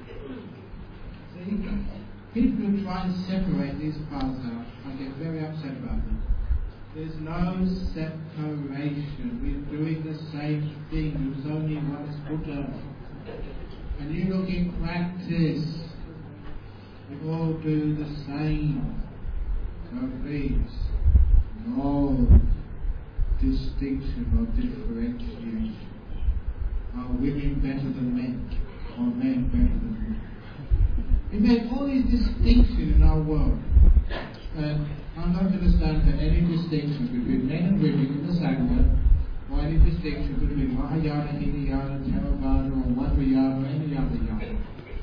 See, people who try and separate these paths out, I get very upset about them. There's no separation. We're doing the same thing. There's only one Buddha. And you look in practice, we all do the same. So please, no distinction or differentiation. Are women better than men? Or men better than women? We make all these distinctions in our world. I'm not going to stand for any distinction between men and women in the Sangha, or any distinction between Mahayana, Hinayana, Theravada, or Vajrayana, or any other yana.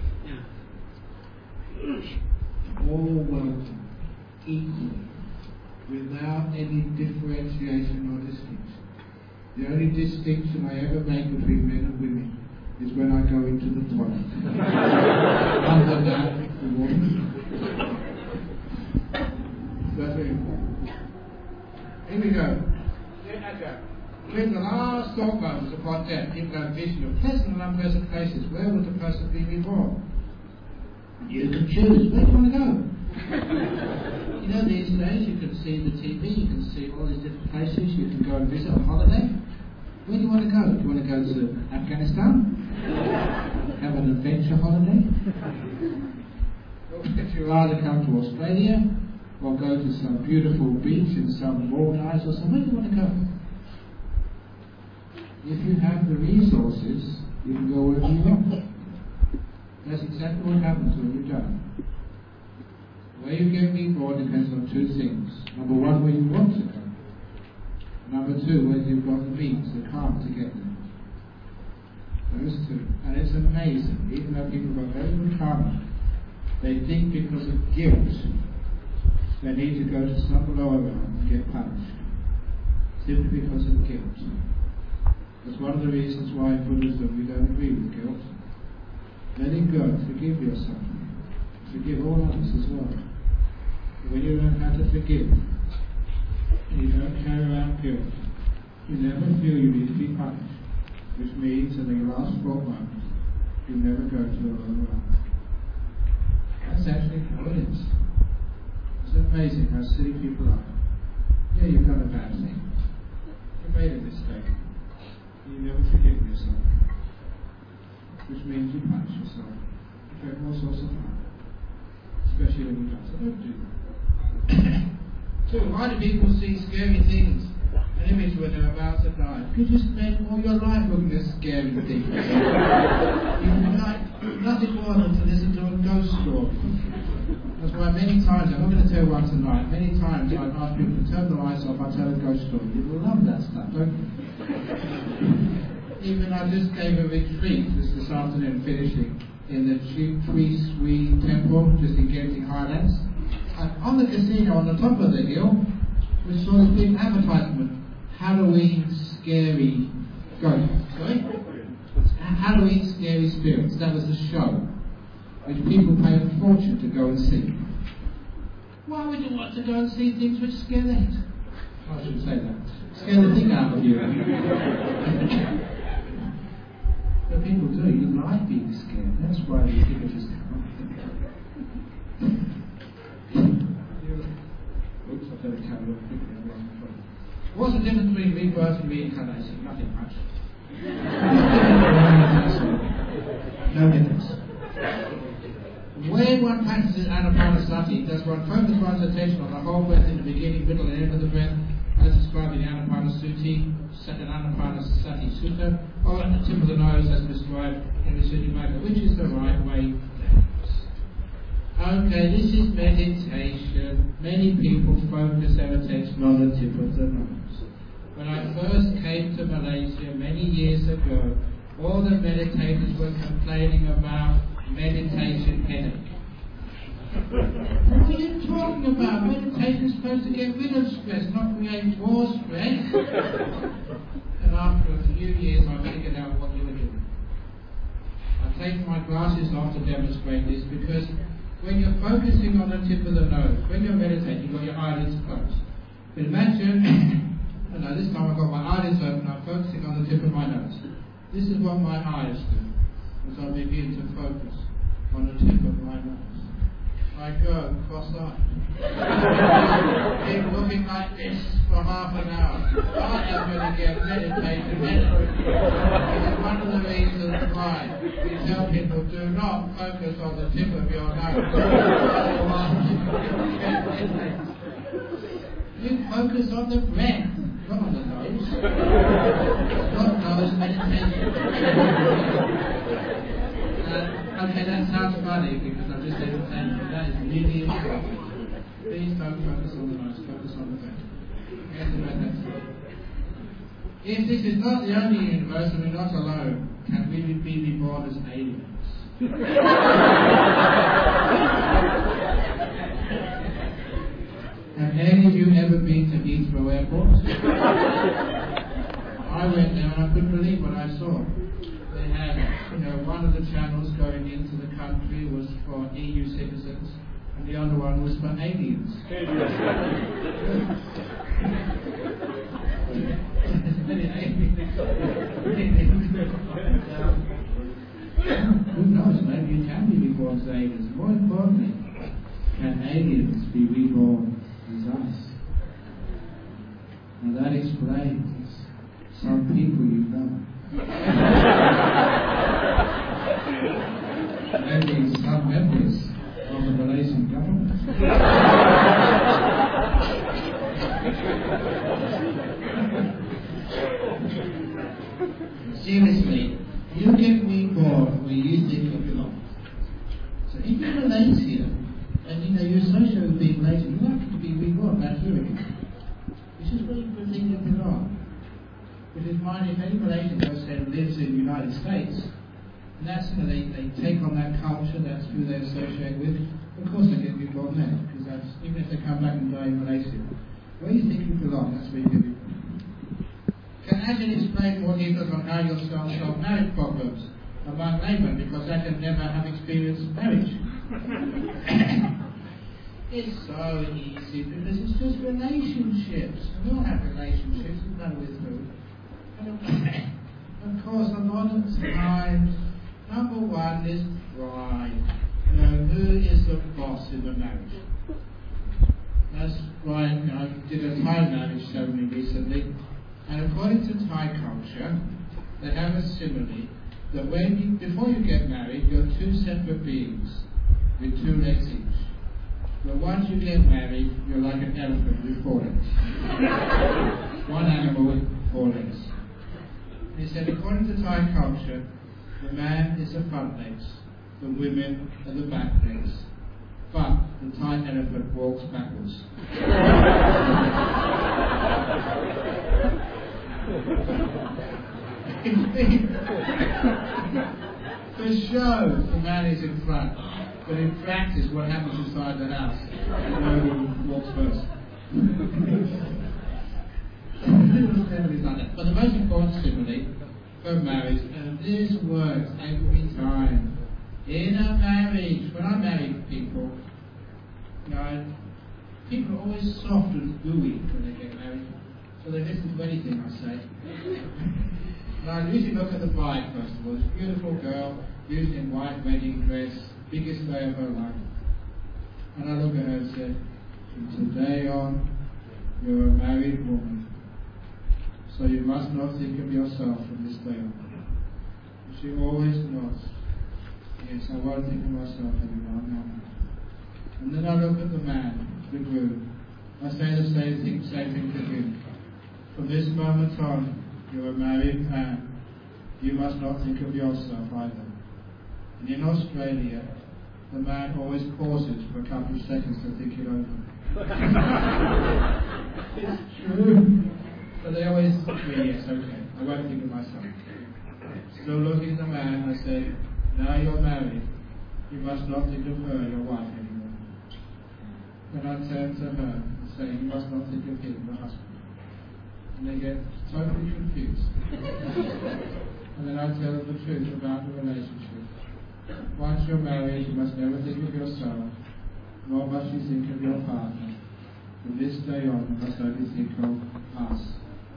All welcome equally, without any differentiation or distinction. The only distinction I ever make between men and women is when I go into the toilet. Other than that, the woman. That's very important. Here we go. When the last thought moments upon death, people have vision of pleasant and unpleasant places. Where would the person be reborn? You can choose. Where do you want to go? You know, these days you can see the TV, you can see all these different places, you can go and visit on holiday. Where do you want to go? Do you want to go to Afghanistan? Have an adventure holiday? Or if you'd rather come to Australia, or go to some beautiful beach in some Maldives or somewhere, where do you want to go? If you have the resources, you can go wherever you want. That's exactly what happens when you don't. Where you get reborn depends on two things. Number one, where you want to go. Number two, whether you've got the means, the karma to get there. Those two. And it's amazing, even though people have got very good karma, they think because of guilt, they need to go to some lower realm and get punished. Simply because of guilt. That's one of the reasons why in Buddhism we don't agree with guilt. Letting go, forgive yourself. Forgive all others as well. When you learn how to forgive, and you don't carry around guilt, you never feel you need to be punished. Which means in the last 4 months, you never go to the lower realm. That's actually how it is. It's amazing how silly people are. Yeah, you've done a bad thing. You made a mistake. You never forgive yourself. Which means you punish yourself. You get all sorts of harm. Especially when you don't. So don't do that. So why do people see scary things? An image when they're about to die. You just spend all your life looking at scary things. You like nothing more than to listen to a ghost story. That's why many times, I'm not going to tell one tonight, many times I've asked people to turn the lights off, I tell a ghost story. You will love that stuff, don't you? Even I just gave a retreat this afternoon, finishing in the Chitwi Sui Temple, just in Genting Highlands. And on the casino, on the top of the hill, we saw this big advertisement, Halloween Scary Ghosts. Sorry? Halloween Scary Spirits. That was the show, which people pay a fortune to go and see. Why would you want to go and see things which scare the head? I should say that. Scare the thing out of you. But people do. You like being scared. That's why these images come up. Oops, I've got a camera. What's the difference between rebirth and reincarnation? Nothing much. No difference. When one practices Anapanasati, does one focus one's attention on the whole breath in the beginning, middle, and end of the breath, as described in the Anapanasati, second Anapanasati Sutta, or at the tip of the nose, as described in the Visuddhimagga, which is the right way? Okay, this is meditation. Many people focus their attention on the tip of the nose. When I first came to Malaysia many years ago, all the meditators were complaining about meditation headache. What are you talking about? Meditation is supposed to get rid of stress, not create more stress. And after a few years I figured out what you were doing. I've taken my glasses off to demonstrate this because when you're focusing on the tip of the nose, when you're meditating, you've got your eyelids closed. But imagine, this time I've got my eyelids open, I'm focusing on the tip of my nose. This is what my eyes do, as I begin to focus on the tip of my nose. I go cross-eyed. Keep looking like this for half an hour. I am going to get meditation headache. This is one of the reasons why we tell people do not focus on the tip of your nose. You focus on the breath, not on the nose. Not nose meditation. Okay, that sounds funny because I've just said but that is really important. Please don't focus on the nose, focus on the breath. If this is not the only universe and we're not alone, can we be born as aliens? Have any of you ever been to Heathrow Airport? I went there and I couldn't believe what I saw. They had, one of the channels going into the country was for EU citizens, and the other one was for aliens. Who knows, maybe you can be reborn as aliens. More importantly, can aliens be reborn as us? Now that explains some people you know. Maybe some members of the Malaysian government. Seriously, you get reborn where you think you belong. So if you're Malaysia, and you associate with being Malaysian, you're likely to be reborn back here again. Which is where you think you belong. Because mind if any Malaysian goes there and lives in the United States, and that's they take on that culture, that's who they associate with, of course they get reborn there, because that's, even if they come back and die in Malaysia, where you think you belong, that's where you get reborn. Can Ajahn explain more details on how you'll solve marriage problems among laymen, because they can never have experienced marriage? It's so easy, because it's just relationships. We all have relationships, we know with who. Of course, a lot of times, number one is pride. Who is the boss in the marriage? That's why I did a Thai marriage ceremony recently, and according to Thai culture, they have a simile that before you get married, you're two separate beings with two legs each. But once you get married, you're like an elephant with 4 legs. One animal with 4 legs. He said, according to Thai culture, the man is the front legs, the women are the back legs, but the Thai elephant walks backwards. For show, the man is in front, but in practice, what happens inside the house? Who walks first? But the most important simile for marriage, and this works every time. In a marriage, when I marry people, people are always soft and gooey when they get married, so they listen to anything I say. And I usually look at the bride first of all. This beautiful girl, usually in white wedding dress, biggest day of her life. And I look at her and say, from today on, you're a married woman. So you must not think of yourself from this day on. She always nods. Yes, I won't think of myself anymore. No. And then I look at the man, the groom. I say the same thing to him. From this moment on, you're a married man. You must not think of yourself either. And in Australia, the man always pauses for a couple of seconds to think it over. It's true. But they always say, yes, okay, I won't think of myself. Still looking at the man, I say, now you're married, you must not think of her, your wife, anymore. Then I turn to her and say, you must not think of him, the husband. And they get totally confused. And then I tell them the truth about the relationship. Once you're married, you must never think of yourself, nor must you think of your partner. From this day on, you must only think of us.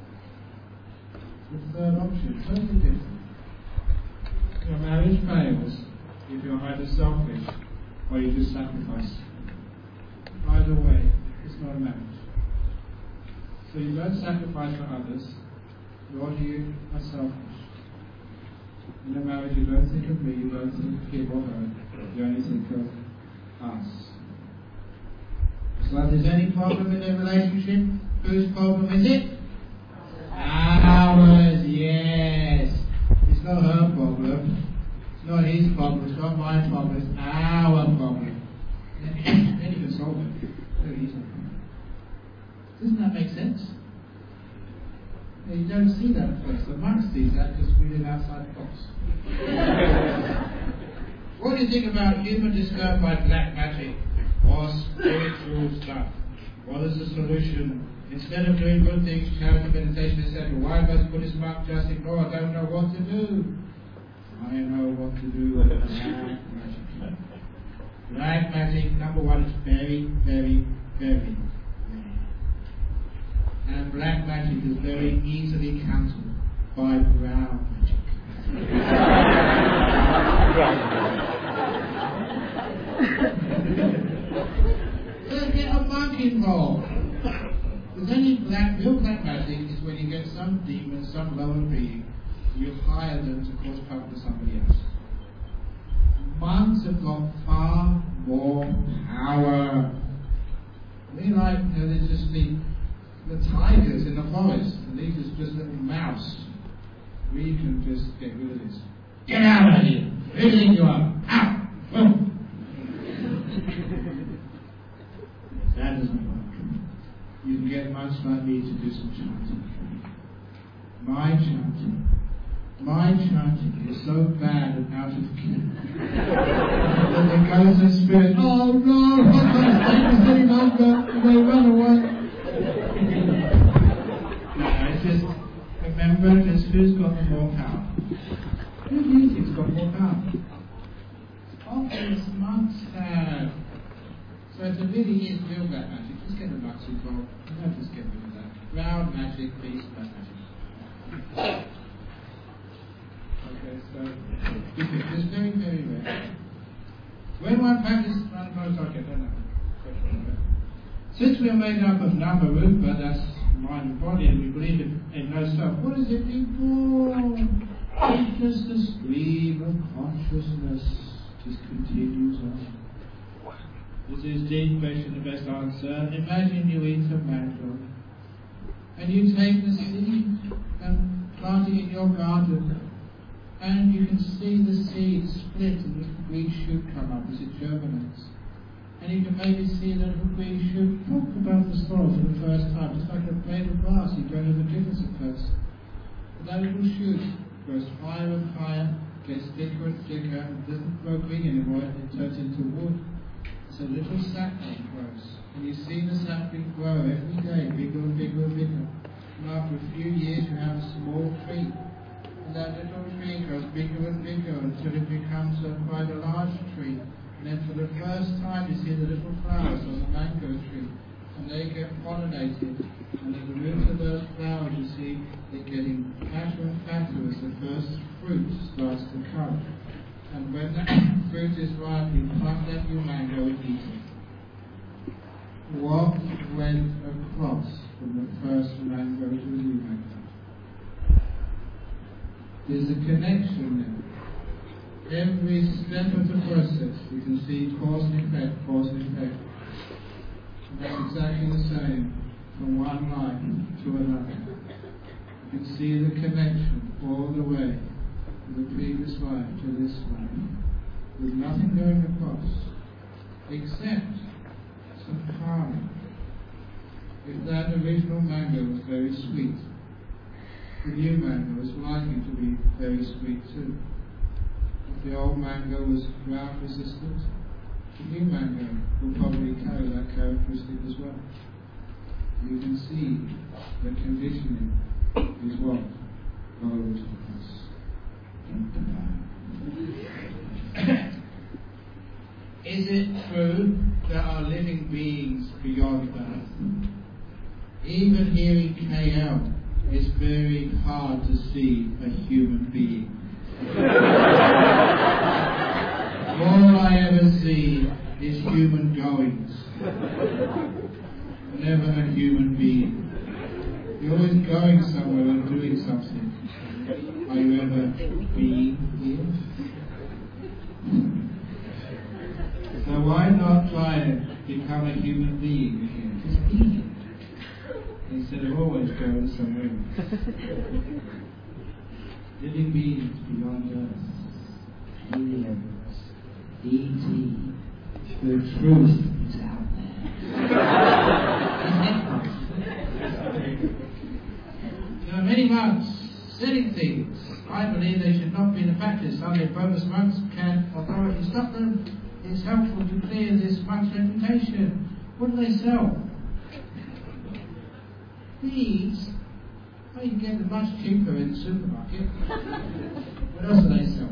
The third option, totally different. Your marriage fails if you're either selfish or you do sacrifice. Either way, it's not a marriage. So you don't sacrifice for others, nor do you are selfish. In a marriage, you don't think of me, you don't think of him or her, you only think of us. So if there's any problem in a relationship, whose problem is it? Ours, yes. It's not her problem. It's not his problem. It's not my problem. It's our problem. Then you can solve it very easily. Doesn't that make sense? You don't see that at first. The monks see that because we live outside the box. What do you think about human disturbed by black magic or spiritual stuff? What is the solution? Instead of doing good things, charity, meditation, etc., why does Buddhist monk just ignore? I don't know what to do. I know what to do with black magic. Black magic, number one, is very, very, very. And black magic is very easily countered by brown magic. So get a monk involved. Because any real black magic is when you get some demon, some lower being, you hire them to cause trouble to somebody else. Monks have got far more power. They they're just the tigers in the forest, and these is just little mouse. We can just get rid of this. Get out of here! Who do you think you are? Out! Boom! That doesn't work. You can get monks like me to do some chanting. My chanting is so bad and out of key. And the ghosts of spirit, oh no, I can't stay this any longer, and they run away. Just remember just who's got the more power. Who do you think's got more power? Obvious monks have. So if it really is real black magic, just get the monks involved. Don't just get rid of that. Brown magic, peace, black magic. Okay, so it's very, very rare. When one practices since we are made up of Nama Rupa, that's mind and body, and we believe in no self, what does it mean for? It's just the stream of consciousness just continues on. This is deep question, the best answer. Imagine you eat a mango, and you take the seed and plant it in your garden, and you can see the seed split and the green shoot come up as it germinates. And you can maybe see the little green shoot talk about the soil for the first time. It's like a blade of grass, you don't know the difference at first. But that little shoot grows higher and higher, gets thicker and thicker, and doesn't grow green anymore, it turns into wood. So little sapling grows. And you see the sapling grow every day, bigger and bigger and bigger. And after a few years you have a small tree. And that little tree grows bigger and bigger until it becomes quite a large tree. And then for the first time you see the little flowers on the mango tree, and they get pollinated, and at the roots of those flowers you see they're getting fatter and fatter as the first fruit starts to come. And when that fruit is ripe, you pluck that new mango and eat it. What went across from the first mango to the new mango? There's a connection there. Every step of the process, you can see cause and effect, cause and effect. And that's exactly the same from one life to another. You can see the connection all the way from the previous life to this life. with nothing going across, except some harmony. If that original mango was very sweet, the new mango is likely to be very sweet too. If the old mango was drought resistant, the new mango will probably carry that characteristic as well. You can see the conditioning is what goes us. Is it true there are living beings beyond Earth? Even here in KL, it's very hard to see a human being. All I ever see is human goings. Never a human being. You're always going somewhere and doing something. Are you ever being here? So why not try to become a human being again? Just be here. Instead of always going somewhere. Living beings beyond Earth. Aliens. E.T. The truth is out there. There are many monks selling things. I believe they should not be in practice. Only Burmese monks can authority stop them. It's helpful to clear this monk's reputation. What do they sell? Beads? Oh, you can get them much cheaper in the supermarket. What else do they sell?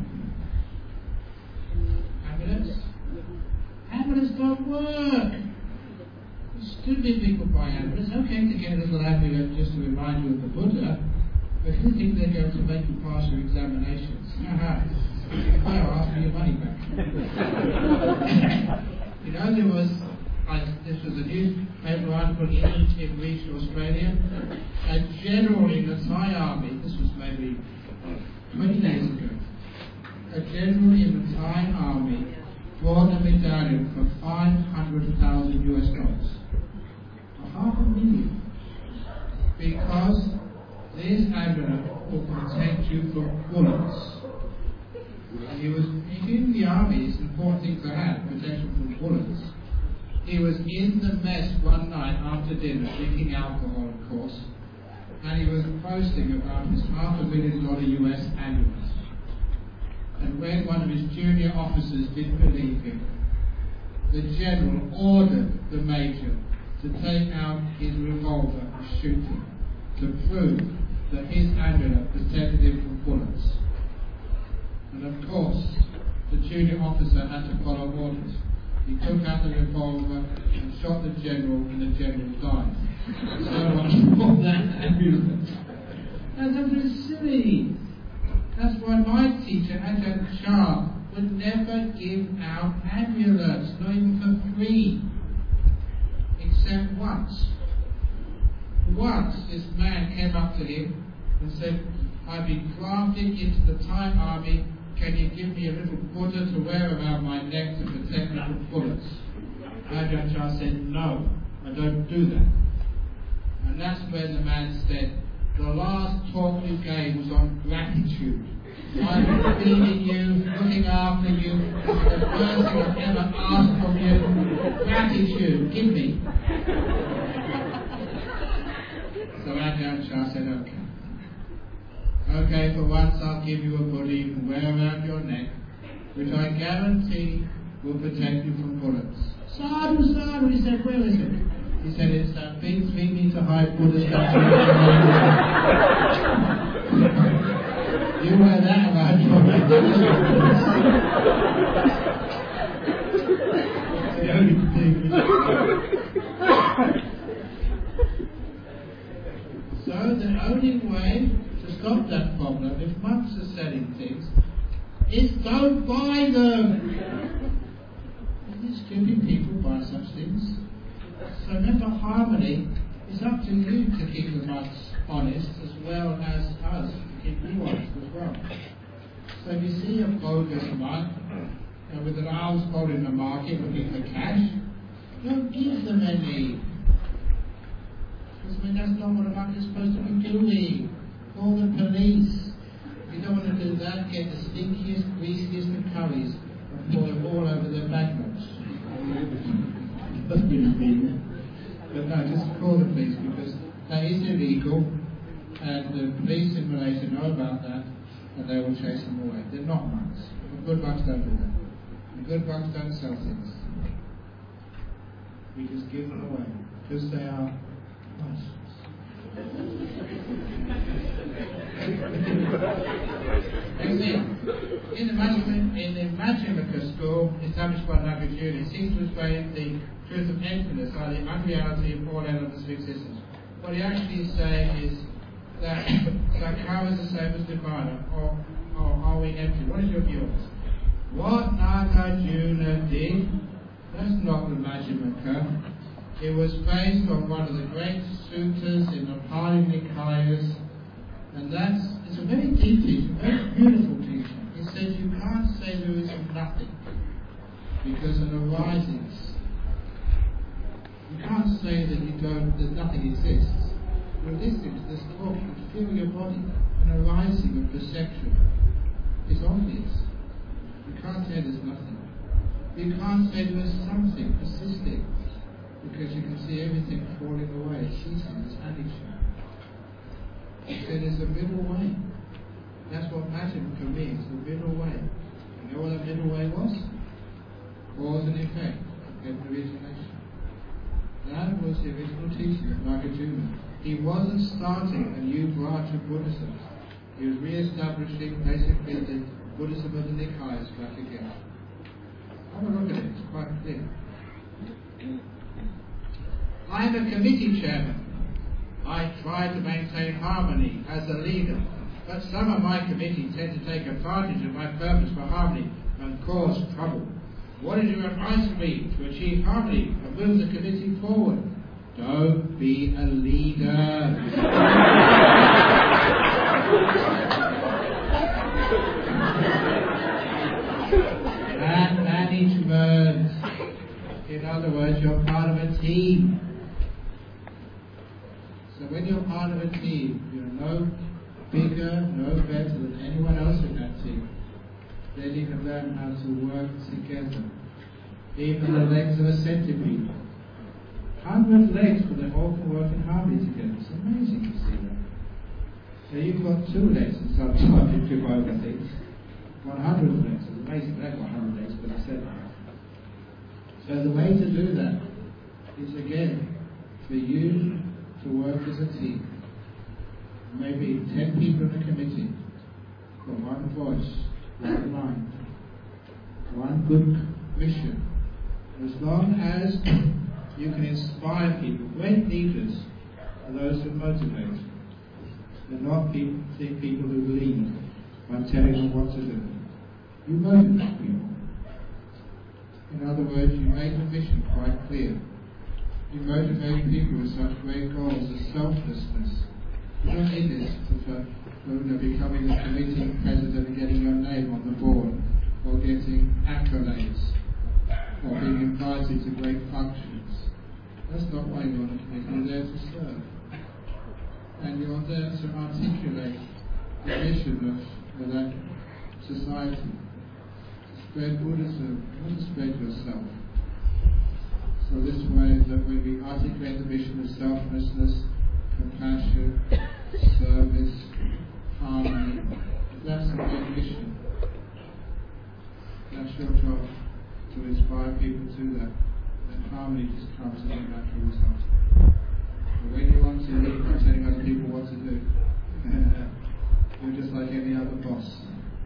Amulets? Amulets don't work. Stupid people buy amulets. Okay to get a little amulet just to remind you of the Buddha, but who think they're going to make you pass your examinations? Well, ask me your money back. You know, this was a newspaper article in Reach, Australia. A general in the Thai army, this was maybe 20 days ago, a general in the Thai army bought a medallion for $500,000 US. $500,000. Because this amulet will protect you from bullets. And he was in the army, it's an important thing to have, protection from bullets. He was in the mess one night after dinner, drinking alcohol, of course, and he was boasting about his $500,000 US amulet. And when one of his junior officers didn't believe him, the general ordered the major to take out his revolver and shoot him, to prove that his amulet protected him from bullets. And of course, the junior officer had to follow orders. He took out the revolver and shot the general, and the general died. So much for that amulet. That's absolutely silly. That's why my teacher, Ajahn Chah, would never give out amulets, not even for free. Except once. Once this man came up to him and said, I've been drafted into the Thai army. Can you give me a little Buddha to wear around my neck to protect me from bullets? Ajahn Chah said, no, I don't do that. And that's when the man said, the last talk you gave was on gratitude. I've been feeding you, looking after you. The first thing I've ever asked from you, gratitude, give me. So Ajahn Chah said, okay. Okay, for once I'll give you a Buddha you can wear around your neck, which I guarantee will protect you from bullets. Sadhu, sadhu, he said, where is it? He said, it's that big 3-meter high Buddha statue. You wear that around your neck. That's the only thing. So the only way to stop that problem, if monks are selling things, is don't buy them. These stupid people buy such things. So remember, harmony is up to you to keep the monks honest as well as us to keep you honest as well. So if you see a bogus monk with an arms fold in the market looking for cash, don't give them any. Because that's not what a monk is supposed to be doing. Call the police. If you don't want to do that, get the stinkiest, greasiest of curries and pour call the police because that is illegal, and the police in Malaysia know about that, and they will chase them away. They're not monks. The good monks don't do that. The good monks don't sell things. We just give them away because they are nice. In the Majjhimaka school established by Nagarjuna, it seems to explain the truth of emptiness, or the unreality of all elements of existence. What he actually is saying is that Sankara is the same as Nirvana, or are we empty? What is your view on this? What Nagarjuna did, that's not the Majjhimaka. It was based on one of the great sutras in the Pali Nikayas, and it's a very deep teaching, very beautiful teaching. It says you can't say there is nothing, because it arises. You can't say that that nothing exists. You're listening to this talk, you feel your body, an arising of perception is obvious. You can't say there's nothing. You can't say there is something persisting, because you can see everything falling away, ceasing, it's vanishing. He said there's a middle way. That's what Majjhimaka means, the middle way. You know what that middle way was? Cause and effect, get origination. That was the original teaching of Nagarjuna. He wasn't starting a new branch of Buddhism. He was re-establishing basically the Buddhism of the Nikayas back again. Have a look at it, it's quite clear. I'm a committee chairman. I try to maintain harmony as a leader, but some of my committee tend to take advantage of my purpose for harmony and cause trouble. What is your advice for me to achieve harmony and move the committee forward? Don't be a leader. And management. In other words, you're part of a team. So when you're part of a team, you're no bigger, no better than anyone else in that team. Then you can learn how to work together. Even the legs of a centipede. 100 legs, but they all can work in harmony together. It's amazing to see that. So you've got 2 legs and sometimes you trip over things. 100 legs. It's amazing. They've got 100 legs, but I said that. So the way to do that is again for you to work as a team. Maybe 10 people in a committee, but one voice, one mind, one good mission. As long as you can inspire people, great leaders are those who motivate. They're not people who lead by telling them what to do. You motivate people. In other words, you make the mission quite clear. You motivate people with such great goals as selflessness. You don't need this for becoming the committee president and getting your name on the board, or getting accolades, or being invited to great functions. That's not why you're on a committee. You're there to serve. And you're there to articulate the vision of that society. Spread Buddhism, not to spread yourself. So this way that when we articulate the mission of selflessness, compassion, service, harmony, that's a great mission. That's your job, to inspire people to that. And harmony just comes as a natural result. But when you want to lead by telling other people what to do, you're just like any other boss.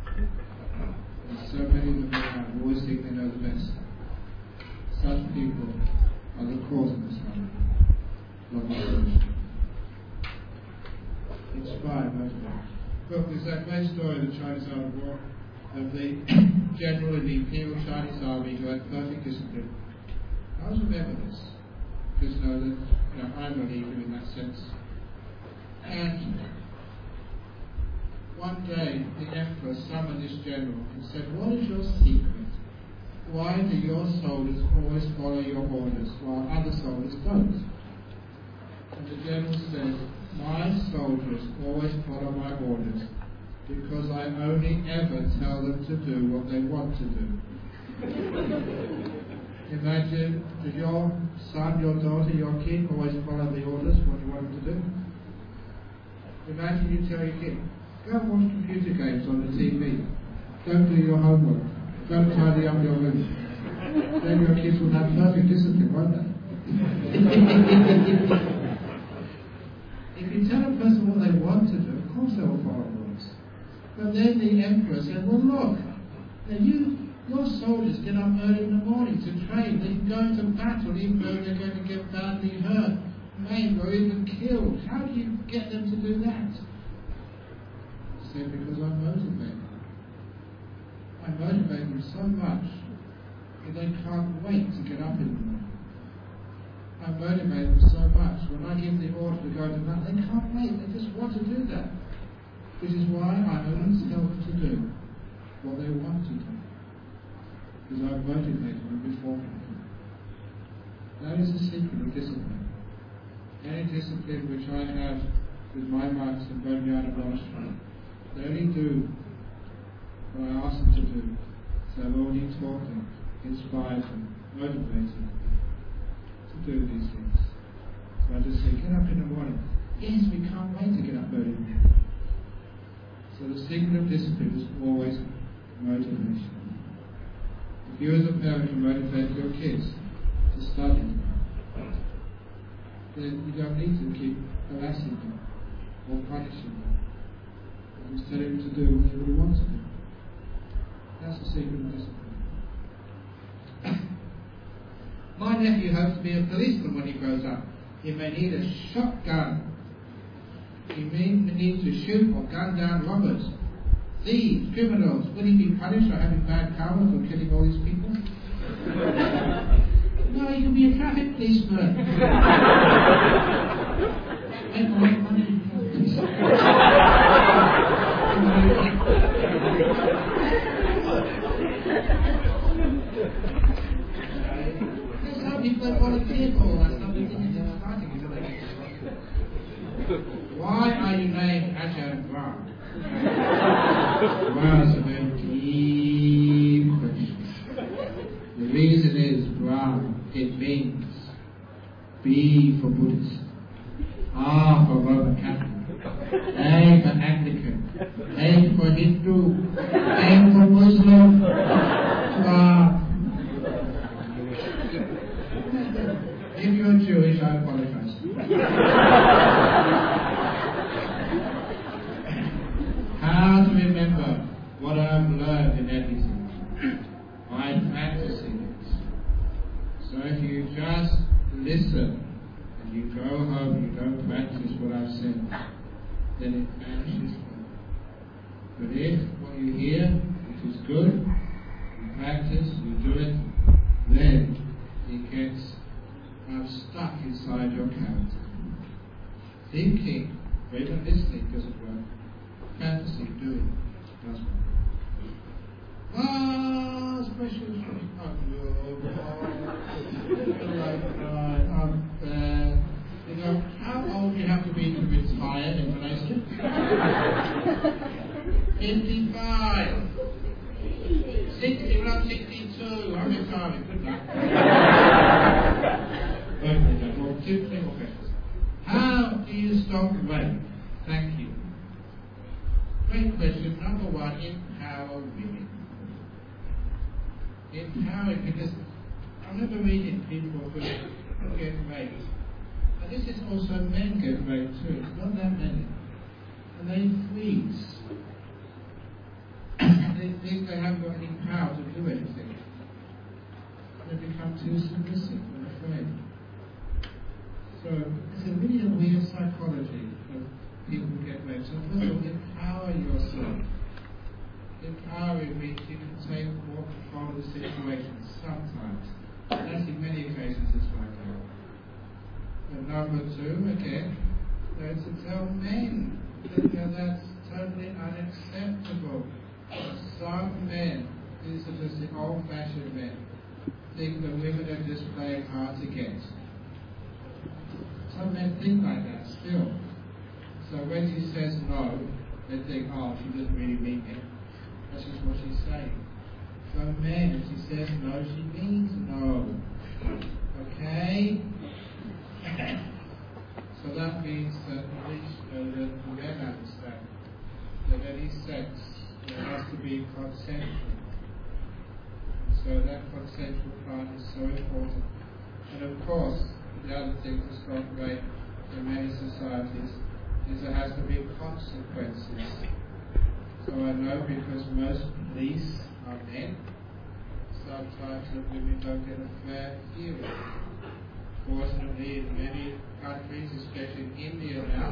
There's so many of them around who always think they know the best. Such people are the cause of this harmony, not the solution. Inspire, motivate. Look, there's that great story of the Chinese Army War, of the general in the Imperial Chinese Army who had perfect discipline. I always remember this, because I'm a leader in that sense. And one day the Emperor summoned this general and said, "What is your secret? Why do your soldiers always follow your orders while other soldiers don't?" And the general said, "My soldiers always follow my orders because I only ever tell them to do what they want to do." Imagine, does your son, your daughter, your kid always follow the orders, what you want them to do? Imagine you tell your kid, go and watch computer games on the TV. Don't do your homework. Don't tidy up your room. Then your kids will have perfect discipline, won't they? If you tell a person what they want to do, of course they will follow rules. But then the emperor said, well look, now your soldiers get up early in the morning to train. They can go into battle even though they're going to get badly hurt, maimed or even killed. How do you get them to do that? He said, because I motivate them. I motivate them so much that they can't wait to get up in the morning. I motivate them so much. When I give the order to go to that, they can't wait. They just want to do that. Which is why I only tell them to do what they want to do. Because I motivate them beforehand. That is the secret of discipline. Any discipline which I have with my monks in Bodhinyana Monastery, they only do what I ask them to do. So I've already taught them, inspired them, motivated them to do these things. So I just say, get up in the morning. Yes, we can't wait to get up early. So the secret of discipline is always motivation. If you as a parent can motivate your kids to study, then you don't need to keep harassing them or punishing them. You just tell them to do what they really want to do. That's the secret of discipline. My nephew hopes to be a policeman when he grows up. He may need a shotgun. He may need to shoot or gun down robbers, thieves, criminals. Will he be punished for having bad karma for killing all these people? No, he can be a traffic policeman. Make more money. Some people have volunteered for all that stuff. They think it's exciting until they get to. Why are you named Ajahn Brahm? Well, it's a very deep question. The reason is Brahm, it means B for Buddhist, R for Roman Catholic, A for Anglican, A for Hindu, M for Muslim, Brahm. If you're Jewish, I apologize. How to remember what I've learned in everything by practicing it. So if you just listen and you go home and you don't practice what I've said, then it vanishes. But if what you hear, which is good, you practice, you do it, then it gets stuck inside your character. Thinking, or even listening doesn't work. Fantasy, doing does work. Last question from how old do you have to be to retire in Malaysia? 55. 60, around 62. I'm retiring. Good luck. Two more questions. How do you stop weight? Thank you. Great question. Number one, empower women. Empowering, because I remember reading people who get raped. And this is also men get raped too. It's not that many. And they freeze. They think they haven't got any power to do anything. They become too submissive and afraid. So it's a really a weird psychology of people who get raped. So first of all, empower yourself. Empowering means you can take more control of the situation sometimes. That's in many occasions it's like that. And number two, again, is to tell men that that's totally unacceptable. Some men, these are just the old-fashioned men, think that women are just playing hard to get. Some men think like that still. So when she says no, they think, oh, she doesn't really mean it. That's just what she's saying. So men, if she says no, she means no. Okay? So that means that at least the men understand that any sex there has to be consensual. So that consensual part is so important. And of course, the other thing to stop rape in many societies is there has to be consequences. So I know because most police are men, sometimes the women don't get a fair hearing. Fortunately, in many countries, especially in India now,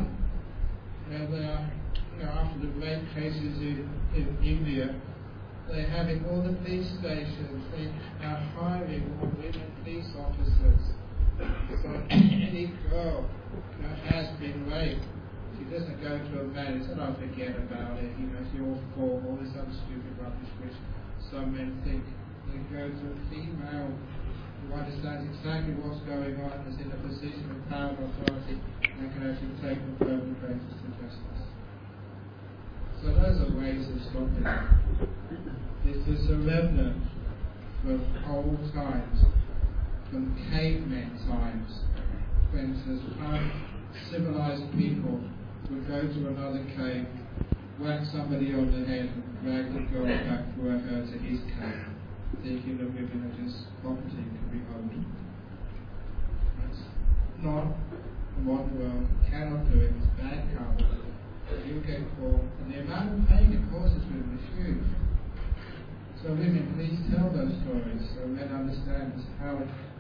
after the rape cases in India, they're having all the police stations, they are hiring more women police officers. So any girl has been raped, she doesn't go to a man and say, "Oh, forget about it, it's your fault," all this other stupid rubbish which some men think. They go to a female who understands exactly what's going on, is in a position of power and authority, and can actually take the perpetrators to justice. So those are ways of stopping it. This is a remnant from old times, from cavemen times, when uncivilized people would go to another cave, whack somebody on the head, and drag the girl back to her to his cave, thinking that women are just property and can be owned. That's not what the world cannot do it. It's bad karma. You get caught, and the amount of pain it causes women is huge. So women, please tell those stories so men understand how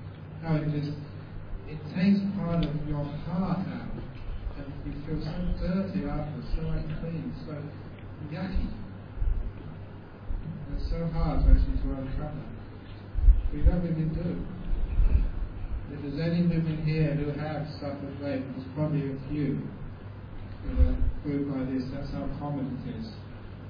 it takes part of your heart out, and you feel so dirty after, so unclean, so yucky. It's so hard actually to uncover. We know women do. If there's any women here who have suffered rape, there's probably a few. In a group like this, that's how common it is.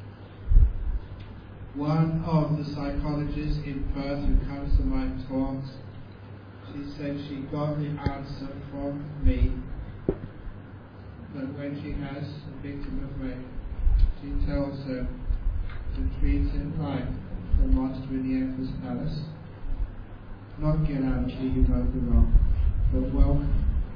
One of the psychologists in Perth who comes to my talks, she said she got the answer from me that when she has a victim of rape, she tells her to treat him like the monster in the Emperor's palace, not get out of leave over wrong, but welcome.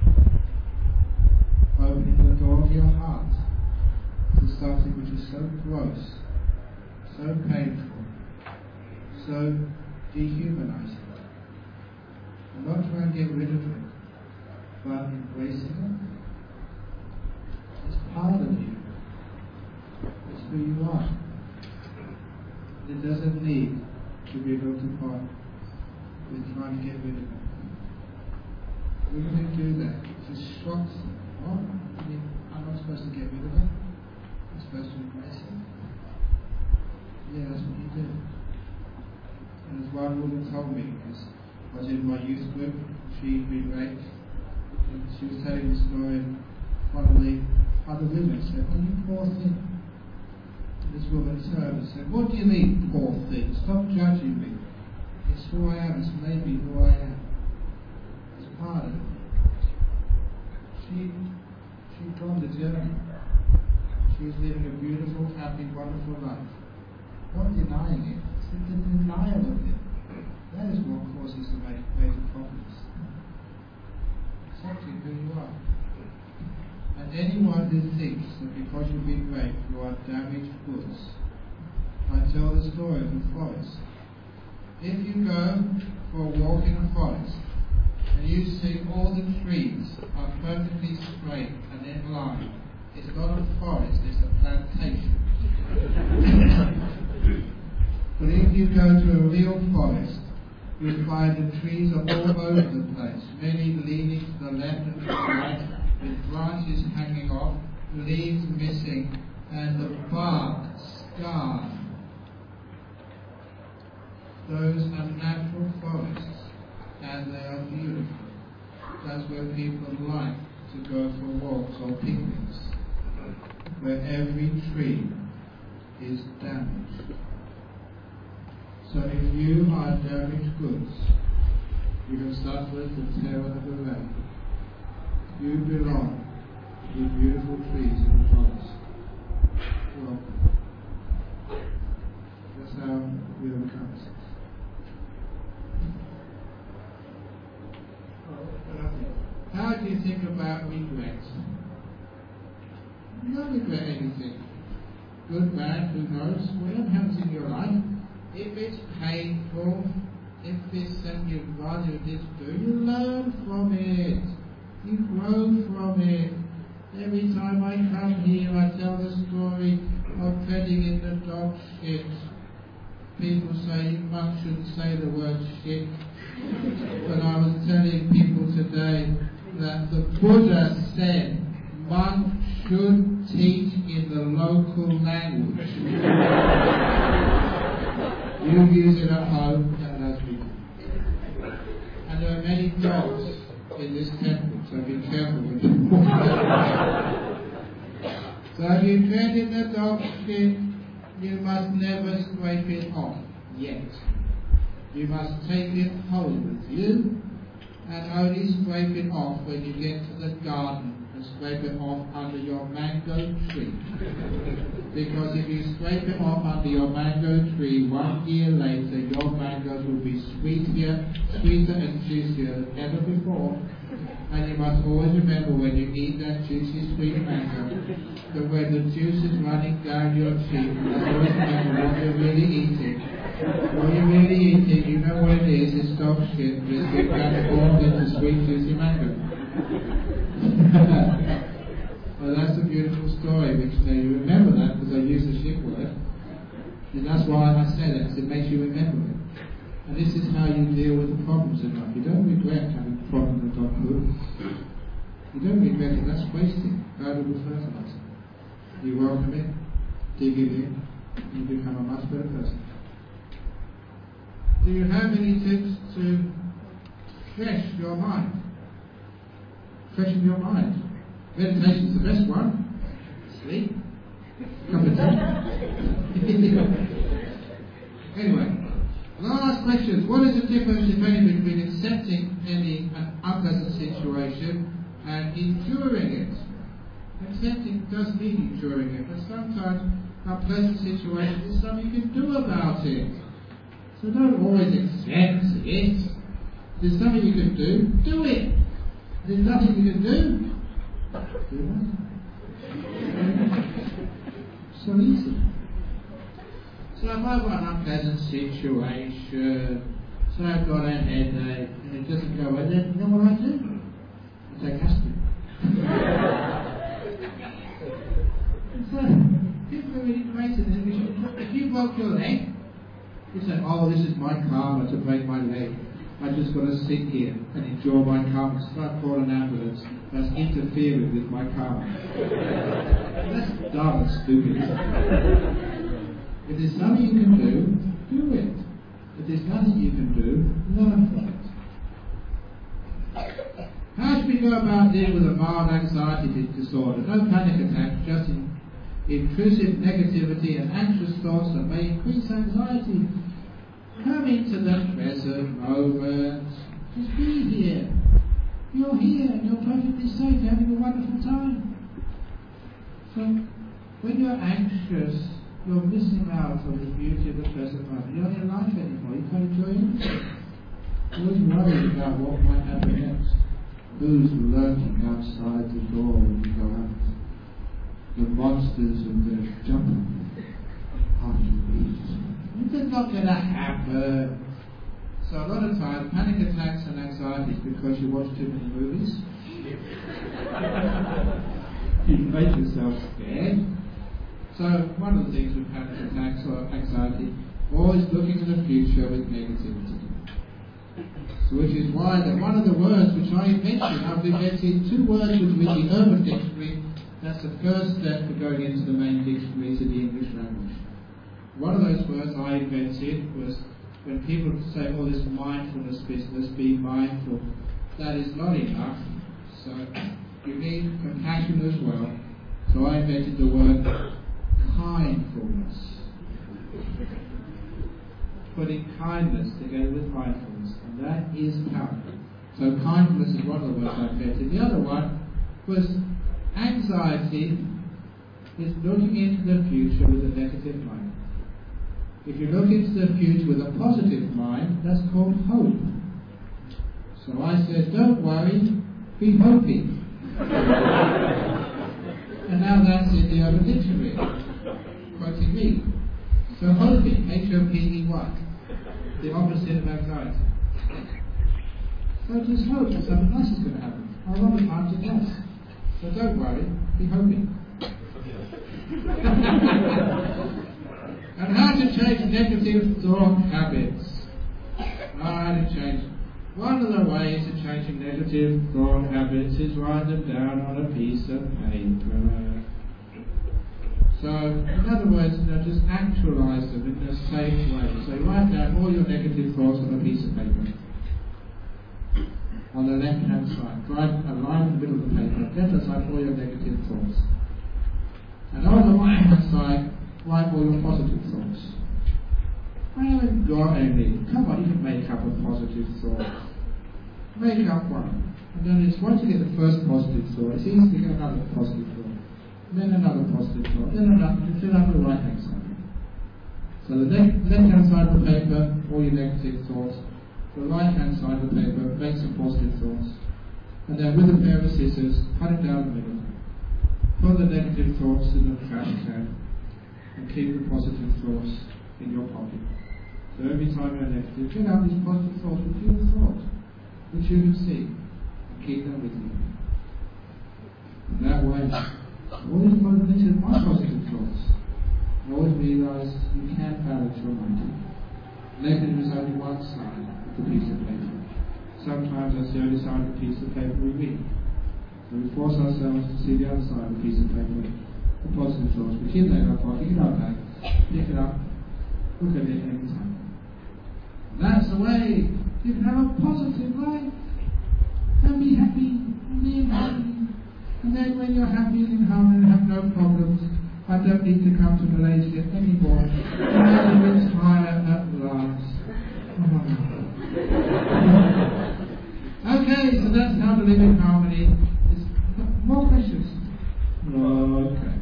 Opening the door of your heart to something which is so gross, so painful, so dehumanizing. I'm not trying to get rid of it, but embracing it. It's part of you. It's who you are. It doesn't need to be looked upon with trying to get rid of it. Women who do that, it just shocks them. Oh, I'm not supposed to get rid of it. I'm supposed to embrace it. Yeah, that's what you do. And as one woman told me, because I was in my youth group, she'd been raped, and she was telling the story, and one of the other women said, "Oh, you poor thing." And this woman turned and said, "What do you mean, poor thing? Stop judging me. It's who I am, it's made me who I am. It's part of it." She'd gone the journey. She was living a beautiful, happy, wonderful life. Not denying it. It's the denial of it. That is what causes the major problems. Accepting who you are. And anyone who thinks that because you've been raped you are damaged goods, I tell the story of the forest. If you go for a walk in a forest and you see all the trees are perfectly straight and in line, it's not a forest, it's a plantation. But if you go to a real forest, you'll find the trees are all over the place, many leaning to the left and to the right, with branches hanging off, leaves missing, and the bark scarred. Those are natural forests, and they are beautiful. That's where people like to go for walks or picnics, where every tree is damaged. So if you are damaged goods, you have suffered the terror of the rain. You belong with beautiful trees in the forest. Welcome. That's how we overcome. don't regret anything. Good, bad, who knows? Whatever happens in your life, if it's painful, if it's something you'd rather just do, you learn from it. You grow from it. Every time I come here, I tell the story of treading in the dog shit. People say monks shouldn't say the word shit. But I was telling people today that the Buddha said monks should teach in the local language. You use it at home, and that's people. And there are many dogs in this temple, so be careful when you walk. So if you tread in the dog shit, you must never scrape it off, yet. You must take it home with you, and only scrape it off when you get to the garden, and scrape it off under your mango tree. Because if you scrape it off under your mango tree, 1 year later your mangoes will be sweeter and juicier than ever before. And you must always remember when you eat that juicy sweet mango, that when the juice is running down your cheek, you always remember what you're really eating. What you're really eating, you know what it is, it's dog shit, but it's been transformed into sweet juicy mango. Well, that's a beautiful story, which you remember that because I use the shit word. And that's why I say that, because it makes you remember it. And this is how you deal with the problems in life. You don't regret having problems with dog food. You don't regret it, that's wasting valuable fertilizer. You welcome it, dig it in, and you become a much better person. Do you have any tips to fresh your mind? Freshen your mind. Meditation's the best one. Sleep. Cup of tea. Anyway, last question. What is the difference, if any, between accepting an unpleasant situation and enduring it? Accepting does mean enduring it, but sometimes unpleasant situations is something you can do about it. So don't always accept it. If there's something you can do it. If there's nothing you can do it. So easy. So if I've got an unpleasant situation, so I've got a headache, and it doesn't go away, then you know what I do? I take aspirin. So, people are really creative. If you broke your leg, you say, oh, this is my karma to break my leg. I just got to sit here and enjoy my karma. Start calling an ambulance. That's interfering with my karma. That's dumb and stupid, isn't it? If there's something you can do it. If there's nothing you can do, learn from it. How should we go about dealing with a mild anxiety disorder? No panic attack, just intrusive negativity and anxious thoughts that may increase anxiety. Come into the present moment. Just be here. You're here and you're perfectly safe, having a wonderful time. So, when you're anxious, you're missing out on the beauty of the present moment. You're not in life anymore. You can't enjoy anything. You're always worried about what might happen next. Who's lurking outside the door when you go out? The monsters and the jumping after you eat. It's not going to happen. So a lot of times, panic attacks and anxiety is because you watch too many movies. You make yourself scared. So one of the things with panic attacks or anxiety, always looking to the future with negativity. So which is why that one of the words which I mentioned, I've invented 2 words which are in the Urban Dictionary. That's the first step for going into the main dictionary to the English language. One of those words I invented was when people say, oh, this mindfulness business, be mindful. That is not enough. So you need compassion as well. So I invented the word kindfulness. Putting kindness together with mindfulness. And that is powerful. So kindness is one of the words I invented. The other one was anxiety is looking into the future with a negative mind. If you look into the future with a positive mind, that's called hope. So I said, don't worry, be hoping. And now that's in the Urban Dictionary, quoting me. So hoping, H-O-P-E-Y, the opposite of anxiety. So just hope that something nice is going to happen. A lot of times it does. So don't worry, be hoping. And how to change negative thought habits. How to change. One of the ways of changing negative thought habits is write them down on a piece of paper. So, in other words, just actualize them in a safe way. So you write down all your negative thoughts on a piece of paper. On the left-hand side, write a line in the middle of the paper. Left-hand side, all your negative thoughts. And on the right-hand side, write all your positive thoughts. I haven't got any. Come on, you can make up a positive thought. Make up one. And then once you get the first positive thought, it's easy to get another positive thought. Then another positive thought. Then another, to fill up the right-hand side. So the left-hand side of the paper, all your negative thoughts. The right-hand side of the paper, make some positive thoughts. And then with a pair of scissors, cut it down the middle. Put the negative thoughts in the trash can. And keep the positive thoughts in your pocket. So every time you're negative, get out these positive thoughts, which you have thought, which you can see, and keep them with you. And that way, always motivated by positive thoughts. Always realize you can balance your mind. Negative is only one side of the piece of paper. Sometimes that's the only side of the piece of paper we read. So we force ourselves to see the other side of the piece of paper. The positive thoughts. We keep that in our pocket, pick it up back, pick it up, look at it every time. That's the way you can have a positive life and be happy and be happy. And then when you're happy and in harmony and have no problems, I don't need to come to Malaysia anymore. And I retire at last. Okay, so that's how to live in harmony. More questions? Okay.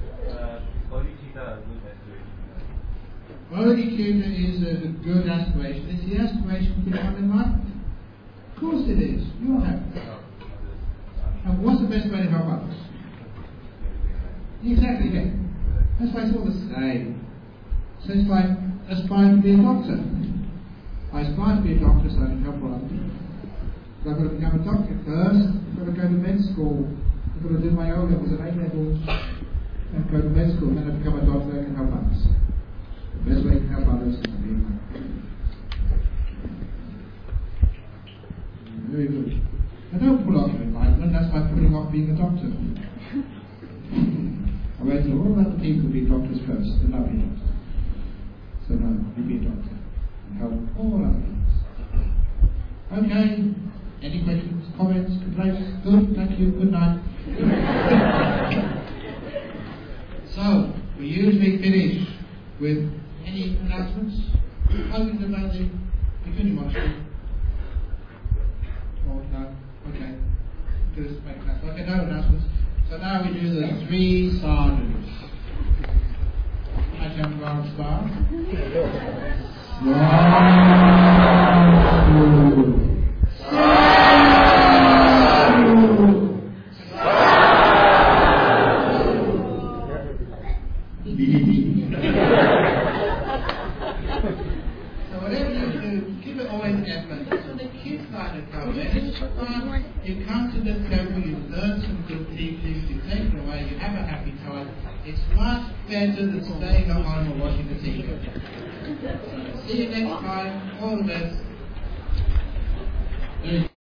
Bodhicitta is a good aspiration. Is the aspiration to become enlightened? Of course it is. You're happy. And what's the best way to help others? Exactly, yeah. That's why it's all the same. So it's like aspiring to be a doctor. I aspire to be a doctor so I can help other people. But I've got to become a doctor first. I've got to go to med school. I've got to do my O levels and A levels and go to med school. Then I become a doctor and can help others. The best way to help others is to be enlightened. Very good. I don't pull off your enlightenment, that's by putting off being a doctor. I wait till all other people be doctors first, and I'll be a doctor. So no, you be a doctor and help all other people. Okay. Any questions, comments, complaints? Good, thank you, good night. So, we usually finish with any announcements? Open about the beginning monastery. Oh, no. Okay. Just make that. Okay, no announcements. So now we do the 3 sadhus. Ajahn Brahm start. So whatever you do, give it always effort. So the kids like to come in. You come to the temple, you learn some good teachings, you take it away, you have a happy time. It's much better than staying at home or watching the TV. See you next time. All the best.